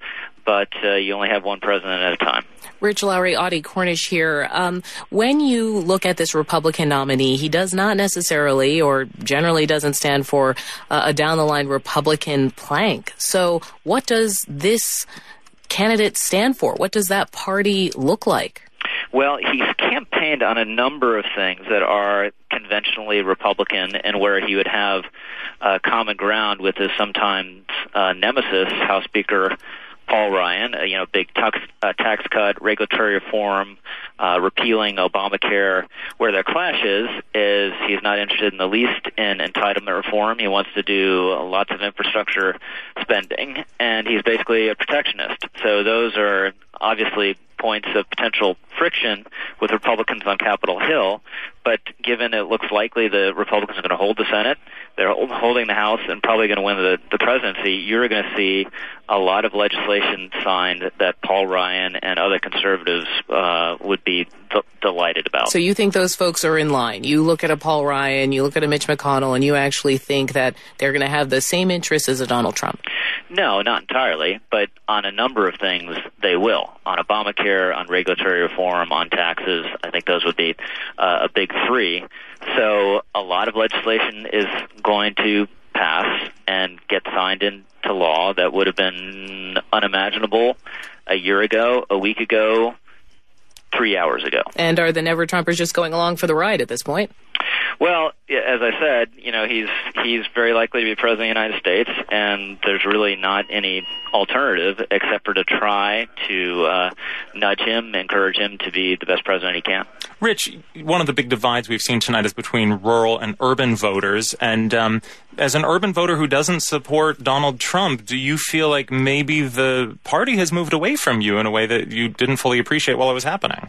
but uh, you only have one president at a time. Rich Lowry, Audie Cornish here. Um, when you look at this Republican nominee, he does not necessarily or generally doesn't stand for uh, a down-the-line Republican plank. So what does this candidate stand for? What does that party look like? Well, he's campaigned on a number of things that are conventionally Republican and where he would have uh, common ground with his sometimes uh, nemesis, House Speaker Paul Ryan, uh, you know, big tax, uh, tax cut, regulatory reform, uh, repealing Obamacare. Where their clash is, is he's not interested in the least in entitlement reform. He wants to do lots of infrastructure spending, and he's basically a protectionist. So those are obviously points of potential friction with Republicans on Capitol Hill, but given it looks likely the Republicans are going to hold the Senate, they're holding the House, and probably going to win the, the presidency, you're going to see a lot of legislation signed that Paul Ryan and other conservatives uh, would be d- delighted about. So you think those folks are in line? You look at a Paul Ryan, you look at a Mitch McConnell, and you actually think that they're going to have the same interests as a Donald Trump? No, not entirely, but on a number of things they will. On Obamacare, on regulatory reform, on taxes, I think those would be uh, a big three. So a lot of legislation is going to pass and get signed into law that would have been unimaginable a year ago, a week ago, three hours ago. And are the Never Trumpers just going along for the ride at this point? Well, as I said, you know, he's he's very likely to be president of the United States, and there's really not any alternative except for to try to uh, nudge him, encourage him to be the best president he can. Rich, one of the big divides we've seen tonight is between rural and urban voters. And um, as an urban voter who doesn't support Donald Trump, do you feel like maybe the party has moved away from you in a way that you didn't fully appreciate while it was happening?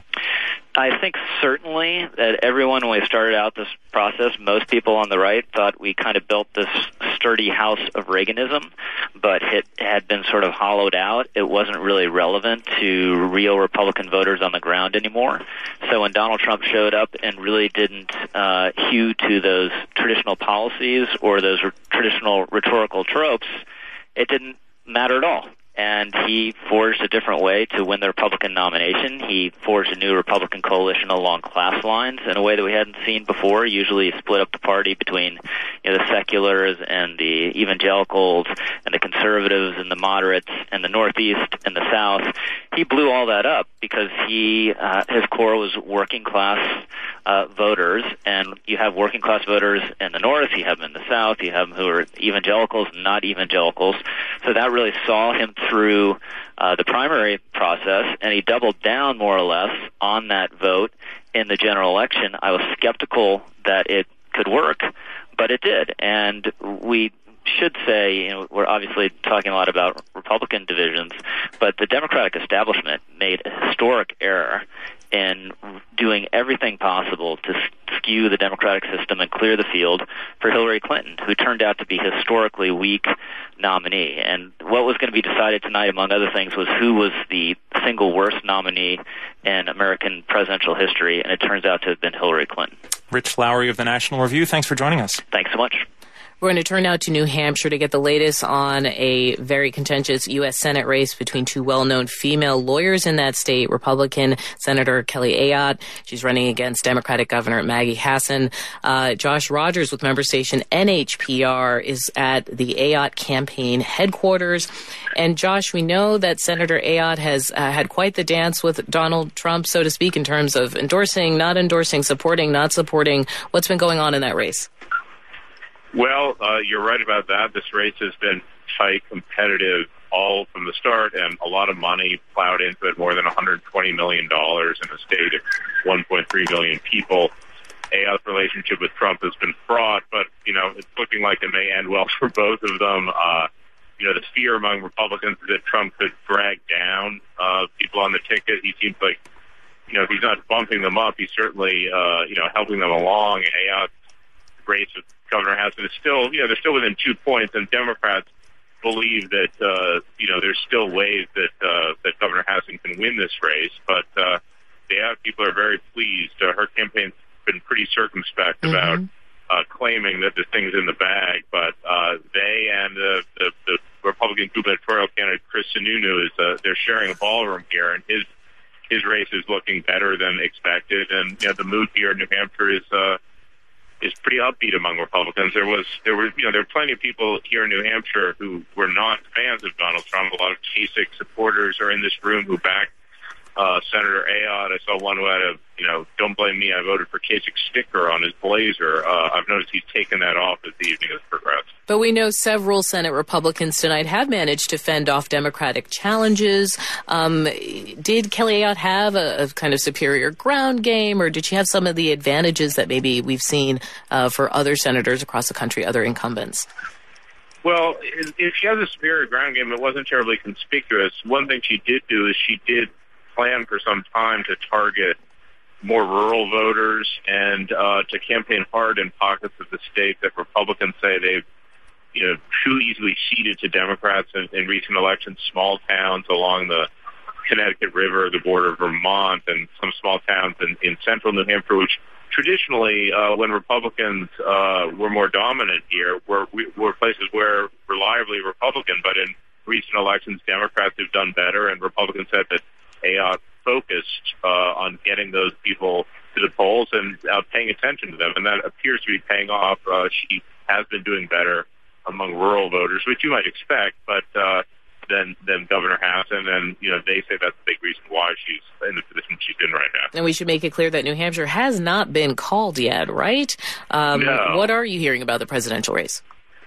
I think certainly that everyone, when we started out this process, most people on the right thought we kind of built this sturdy house of Reaganism, but it had been sort of hollowed out. It wasn't really relevant to real Republican voters on the ground anymore. So when Donald Trump showed up and really didn't uh, hew to those traditional policies or those re- traditional rhetorical tropes, it didn't matter at all. And he forged a different way to win the Republican nomination. He forged a new Republican coalition along class lines in a way that we hadn't seen before. Usually he split up the party between, you know, the seculars and the evangelicals and the conservatives and the moderates and the Northeast and the South. He blew all that up because he uh, his core was working class uh, voters, and you have working class voters in the North, you have them in the South, you have them who are evangelicals and not evangelicals. So that really saw him through uh, the primary process, and he doubled down more or less on that vote in the general election. I was skeptical that it could work, but it did. And we should say, you know, we're obviously talking a lot about Republican divisions, but the Democratic establishment made a historic error in doing everything possible to skew the Democratic system and clear the field for Hillary Clinton, who turned out to be a historically weak nominee. And what was going to be decided tonight, among other things, was who was the single worst nominee in American presidential history, and it turns out to have been Hillary Clinton. Rich Lowry of the National Review, thanks for joining us. Thanks so much. We're going to turn now to New Hampshire to get the latest on a very contentious U S Senate race between two well-known female lawyers in that state, Republican Senator Kelly Ayotte. She's running against Democratic Governor Maggie Hassan. Uh, Josh Rogers with member station N H P R is at the Ayotte campaign headquarters. And Josh, we know that Senator Ayotte has uh, had quite the dance with Donald Trump, so to speak, in terms of endorsing, not endorsing, supporting, not supporting. What's been going on in that race? Well, uh, you're right about that. This race has been tight, competitive all from the start, and a lot of money plowed into it, more than one hundred twenty million dollars in a state of one point three million people. Ayotte's relationship with Trump has been fraught, but, you know, it's looking like it may end well for both of them. Uh, you know, the fear among Republicans is that Trump could drag down uh, people on the ticket. He seems like, you know, if he's not bumping them up, he's certainly, uh, you know, helping them along. Ayotte's race with Governor Hassan is still, you know, they're still within two points, and Democrats believe that, uh, you know, there's still ways that uh, that Governor Hassan can win this race. But uh, the Ayotte people are very pleased. Uh, her campaign's been pretty circumspect mm-hmm. about uh, claiming that the thing's in the bag, but uh, they and uh, the, the Republican Republican gubernatorial candidate Chris Sununu is uh, they're sharing a ballroom here, and his his race is looking better than expected. And you know, the mood here in New Hampshire is uh, is pretty upbeat among Republicans. There was there were you know there were plenty of people here in New Hampshire who were not fans of Donald Trump. A lot of Kasich supporters are in this room who backed uh, Senator Ayotte. I saw one who had a you know don't blame me, I voted for Kasich sticker on his blazer. Uh, I've noticed he's taken that off as the evening has progressed. But we know several Senate Republicans tonight have managed to fend off Democratic challenges. Um, did Kelly Ayotte have a, a kind of superior ground game, or did she have some of the advantages that maybe we've seen uh, for other senators across the country, other incumbents? Well, if she has a superior ground game, it wasn't terribly conspicuous. One thing she did do is she did plan for some time to target more rural voters and uh, to campaign hard in pockets of the state that Republicans say they've you know, too easily ceded to Democrats in, in recent elections, small towns along the Connecticut River, the border of Vermont, and some small towns in, in central New Hampshire, which traditionally, uh, when Republicans uh, were more dominant here, were, were places where reliably Republican, but in recent elections, Democrats have done better, and Republicans said that Ayotte focused uh, on getting those people to the polls and uh, paying attention to them, and that appears to be paying off. Uh, she has been doing better among rural voters, which you might expect, but uh, than than Governor Hassan, and you know they say that's the big reason why she's in the position she's in right now. And we should make it clear that New Hampshire has not been called yet, right? Um, no. What are you hearing about the presidential race?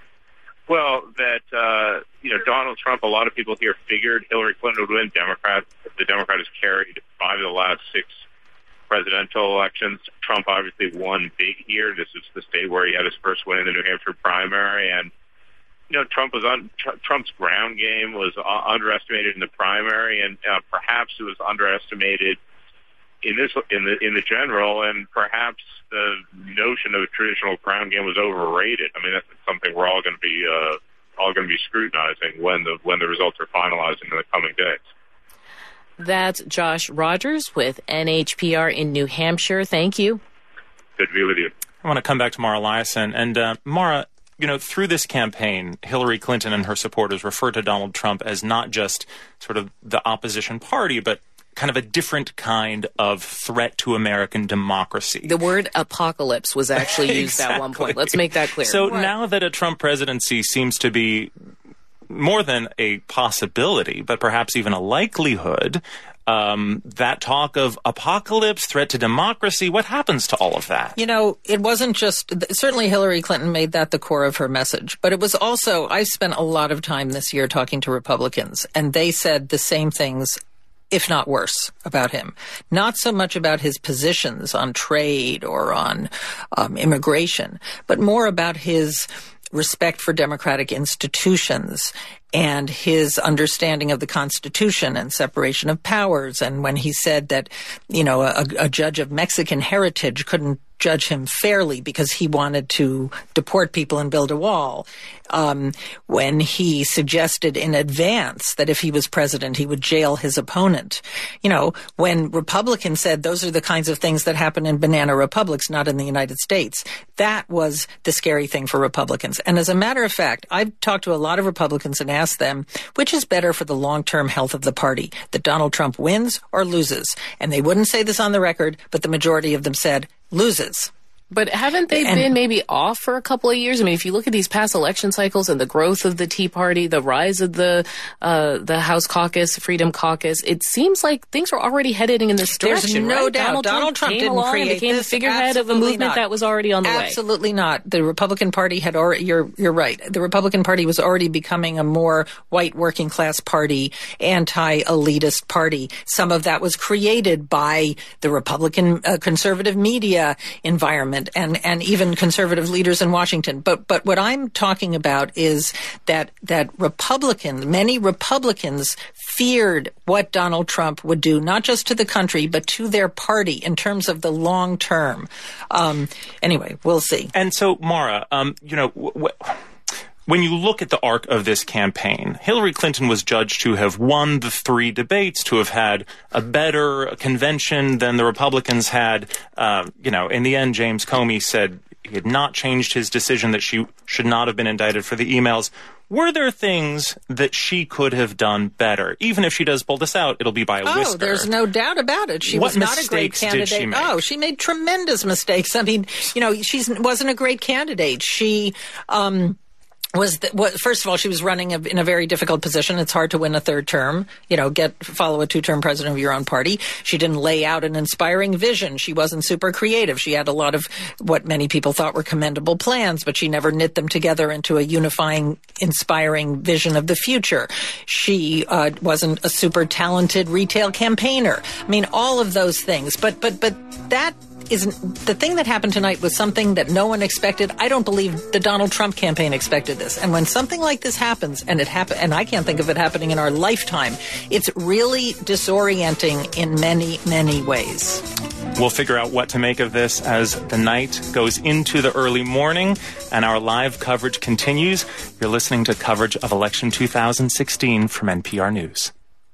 Well, that uh, you know Donald Trump. A lot of people here figured Hillary Clinton would win. Democrats, the Democrat has carried five of the last six presidential elections. Trump obviously won big here. This is the state where he had his first win in the New Hampshire primary, and you know Trump was on tr- Trump's ground game was uh, underestimated in the primary, and uh, perhaps it was underestimated in this in the in the general, and perhaps the notion of a traditional ground game was overrated. I mean, that's something we're all going to be uh, all going to be scrutinizing when the when the results are finalized in the coming days. That's Josh Rogers with N H P R in New Hampshire. Thank you. Good to be with you. I want to come back to Mara Liasson. And uh, Mara, you know, through this campaign, Hillary Clinton and her supporters refer to Donald Trump as not just sort of the opposition party, but kind of a different kind of threat to American democracy. The word apocalypse was actually used exactly. at one point. Let's make that clear. So right. now that a Trump presidency seems to be more than a possibility, but perhaps even a likelihood, um, that talk of apocalypse, threat to democracy, what happens to all of that? You know, it wasn't just, certainly Hillary Clinton made that the core of her message, but it was also, I spent a lot of time this year talking to Republicans, and they said the same things, if not worse, about him. Not so much about his positions on trade or on um, immigration, but more about his respect for democratic institutions and his understanding of the Constitution and separation of powers. And when he said that, you know, a, a judge of Mexican heritage couldn't judge him fairly because he wanted to deport people and build a wall. Um, when he suggested in advance that if he was president, he would jail his opponent. You know, when Republicans said those are the kinds of things that happen in banana republics, not in the United States, that was the scary thing for Republicans. And as a matter of fact, I've talked to a lot of Republicans and asked them, which is better for the long-term health of the party, that Donald Trump wins or loses? And they wouldn't say this on the record, but the majority of them said loses. But haven't they And- been maybe off for a couple of years? I mean, if you look at these past election cycles and the growth of the Tea Party, the rise of the uh, the House Caucus, Freedom Caucus, it seems like things were already headed in this There's direction. no right? doubt. Donald, Donald Trump came didn't along create and became this. the figurehead of a Absolutely movement not. that was already on the way. Absolutely not. The Republican Party had already, you're, you're right. The Republican Party was already becoming a more white working class party, anti-elitist party. Some of that was created by the Republican uh, conservative media environment and, and even conservative leaders in Washington. But, but what I'm talking about is that, that Republicans, many Republicans feared what Donald Trump would do, not just to the country, but to their party in terms of the long term. Um, anyway, we'll see. And so, Mara, um, you know, w- w- when you look at the arc of this campaign, Hillary Clinton was judged to have won the three debates, to have had a better convention than the Republicans had. Uh, you know, in the end, James Comey said he had not changed his decision that she should not have been indicted for the emails. Were there things that she could have done better? Even if she does pull this out, it'll be by a oh, whisker. Oh, there's no doubt about it. She what was not a great candidate. Did she make? Oh, she made tremendous mistakes. I mean, you know, she wasn't a great candidate. She, um, Was, the, what, first of all, she was running a, in a very difficult position. It's hard to win a third term, you know, get follow a two-term president of your own party. She didn't lay out an inspiring vision. She wasn't super creative. She had a lot of what many people thought were commendable plans, but she never knit them together into a unifying, inspiring vision of the future. She uh, wasn't a super talented retail campaigner. I mean, all of those things. But but but that isn't the thing that happened tonight was something that no one expected. I don't believe the Donald Trump campaign expected this. And when something like this happens, and it happen, and I can't think of it happening in our lifetime, it's really disorienting in many, many ways. We'll figure out what to make of this as the night goes into the early morning and our live coverage continues. You're listening to coverage of election two thousand sixteen from N P R News.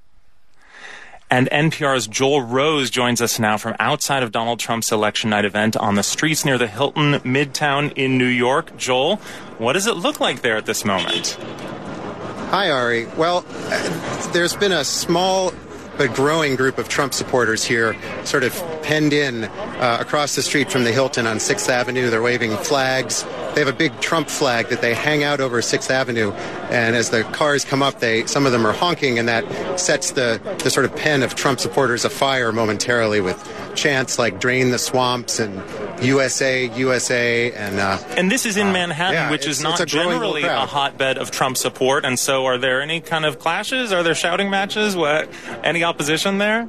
And N P R's Joel Rose joins us now from outside of Donald Trump's election night event on the streets near the Hilton Midtown in New York. Joel, what does it look like there at this moment? Hi, Ari. Well, uh, there's been a small but growing group of Trump supporters here sort of penned in uh, across the street from the Hilton on sixth Avenue. They're waving flags. They have a big Trump flag that they hang out over sixth Avenue. And as the cars come up, they some of them are honking, and that sets the, the sort of pen of Trump supporters afire momentarily with chants like "Drain the Swamps" and U S A, U S A. And uh, and this is in uh, Manhattan, yeah, which is not a generally a hotbed of Trump support. And so are there any kind of clashes? Are there shouting matches? What? Any opposition there?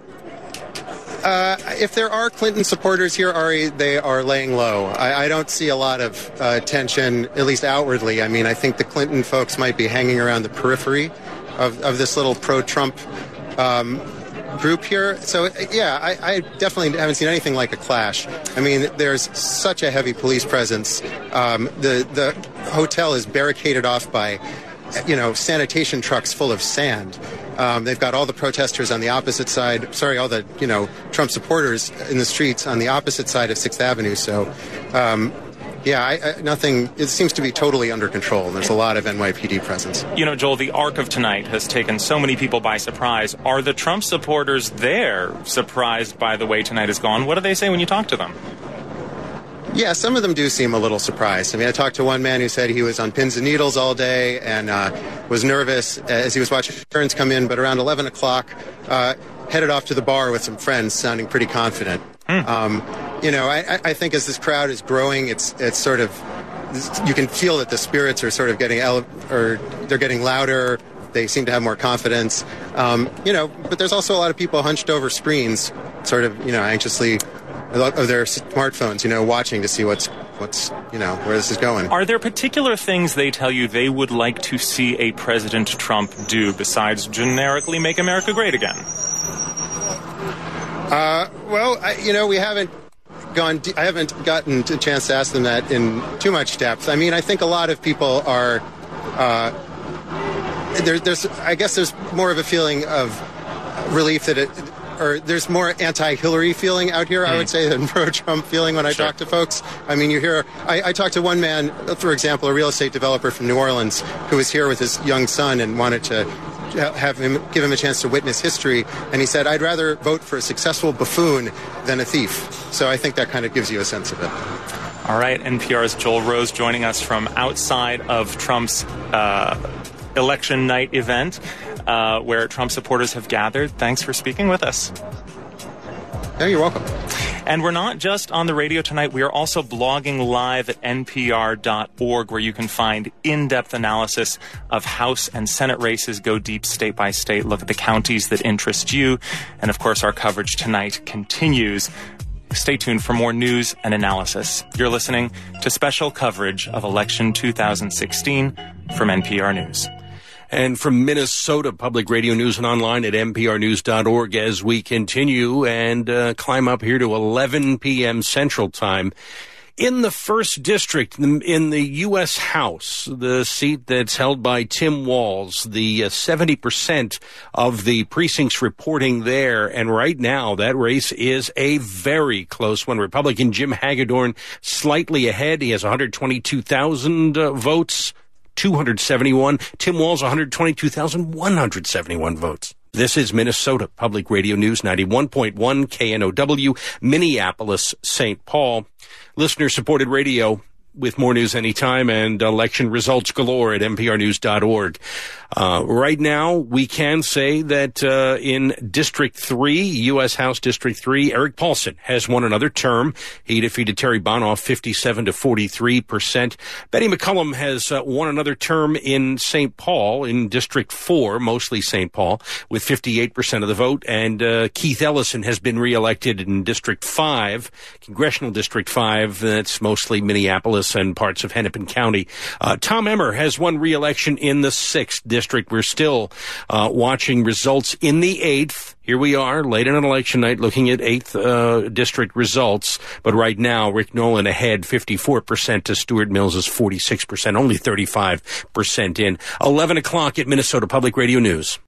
Uh, if there are Clinton supporters here, Ari, they are laying low. I, I don't see a lot of uh, tension, at least outwardly. I mean, I think the Clinton folks might be hanging around the periphery of, of this little pro-Trump um, group here. So, yeah, I, I definitely haven't seen anything like a clash. I mean, there's such a heavy police presence. Um, the, the hotel is barricaded off by, you know, sanitation trucks full of sand. Um, they've got all the protesters on the opposite side, sorry, all the, you know, Trump supporters in the streets on the opposite side of sixth Avenue. So, um, yeah, I, I, nothing, it seems to be totally under control. There's a lot of N Y P D presence. You know, Joel, the arc of tonight has taken so many people by surprise. Are the Trump supporters there surprised by the way tonight has gone? What do they say when you talk to them? Yeah, some of them do seem a little surprised. I mean, I talked to one man who said he was on pins and needles all day and uh, was nervous as he was watching turns come in, but around eleven o'clock, uh, headed off to the bar with some friends, sounding pretty confident. Mm. Um, you know, I, I think as this crowd is growing, it's it's sort of, you can feel that the spirits are sort of getting, ele- or they're getting louder. They seem to have more confidence. Um, you know, but there's also a lot of people hunched over screens, sort of, you know, anxiously of their smartphones, you know, watching to see what's, what's, you know, where this is going. Are there particular things they tell you they would like to see a President Trump do besides generically make America great again? Uh, well, I, you know, we haven't gone, de- I haven't gotten a chance to ask them that in too much depth. I mean, I think a lot of people are, uh, there, there's, I guess there's more of a feeling of relief that it, or there's more anti-Hillary feeling out here, mm. I would say, than pro-Trump feeling when I sure. talk to folks. I mean, you hear, I, I talked to one man, for example, a real estate developer from New Orleans, who was here with his young son and wanted to have him, give him a chance to witness history. And he said, I'd rather vote for a successful buffoon than a thief. So I think that kind of gives you a sense of it. All right, N P R's Joel Rose joining us from outside of Trump's uh, election night event, uh, where Trump supporters have gathered. Thanks for speaking with us. Yeah, you're welcome. And we're not just on the radio tonight. We are also blogging live at N P R dot org, where you can find in-depth analysis of House and Senate races, go deep state by state, look at the counties that interest you. And, of course, our coverage tonight continues. Stay tuned for more news and analysis. You're listening to special coverage of election two thousand sixteen from N P R News. And from Minnesota Public Radio News and online at N P R news dot org as we continue and uh, climb up here to eleven p.m. Central Time. In the first district in the U S. House, the seat that's held by Tim Walz, the uh, seventy percent of the precincts reporting there. And right now, that race is a very close one. Republican Jim Hagedorn slightly ahead. He has one hundred twenty-two thousand uh, votes. two hundred seventy-one. Tim Walz, one hundred twenty-two thousand one hundred seventy-one votes. This is Minnesota Public Radio News, ninety-one point one K N O W, Minneapolis, Saint Paul. Listener-supported radio with more news anytime and election results galore at N P R news dot org. Uh, right now, we can say that uh, in District three, U S House District three, Eric Paulson has won another term. He defeated Terry Bonoff fifty-seven to forty-three percent. Betty McCollum has uh, won another term in Saint Paul, in District four, mostly Saint Paul, with fifty-eight percent of the vote. And uh, Keith Ellison has been reelected in District five, Congressional District five. That's mostly Minneapolis and parts of Hennepin County. Uh, Tom Emmer has won reelection in the sixth district. We're still uh, watching results in the eighth. Here we are, late in an election night, looking at eighth uh, district results. But right now, Rick Nolan ahead, fifty-four percent to Stuart Mills' forty-six percent, only thirty-five percent in. eleven o'clock at Minnesota Public Radio News.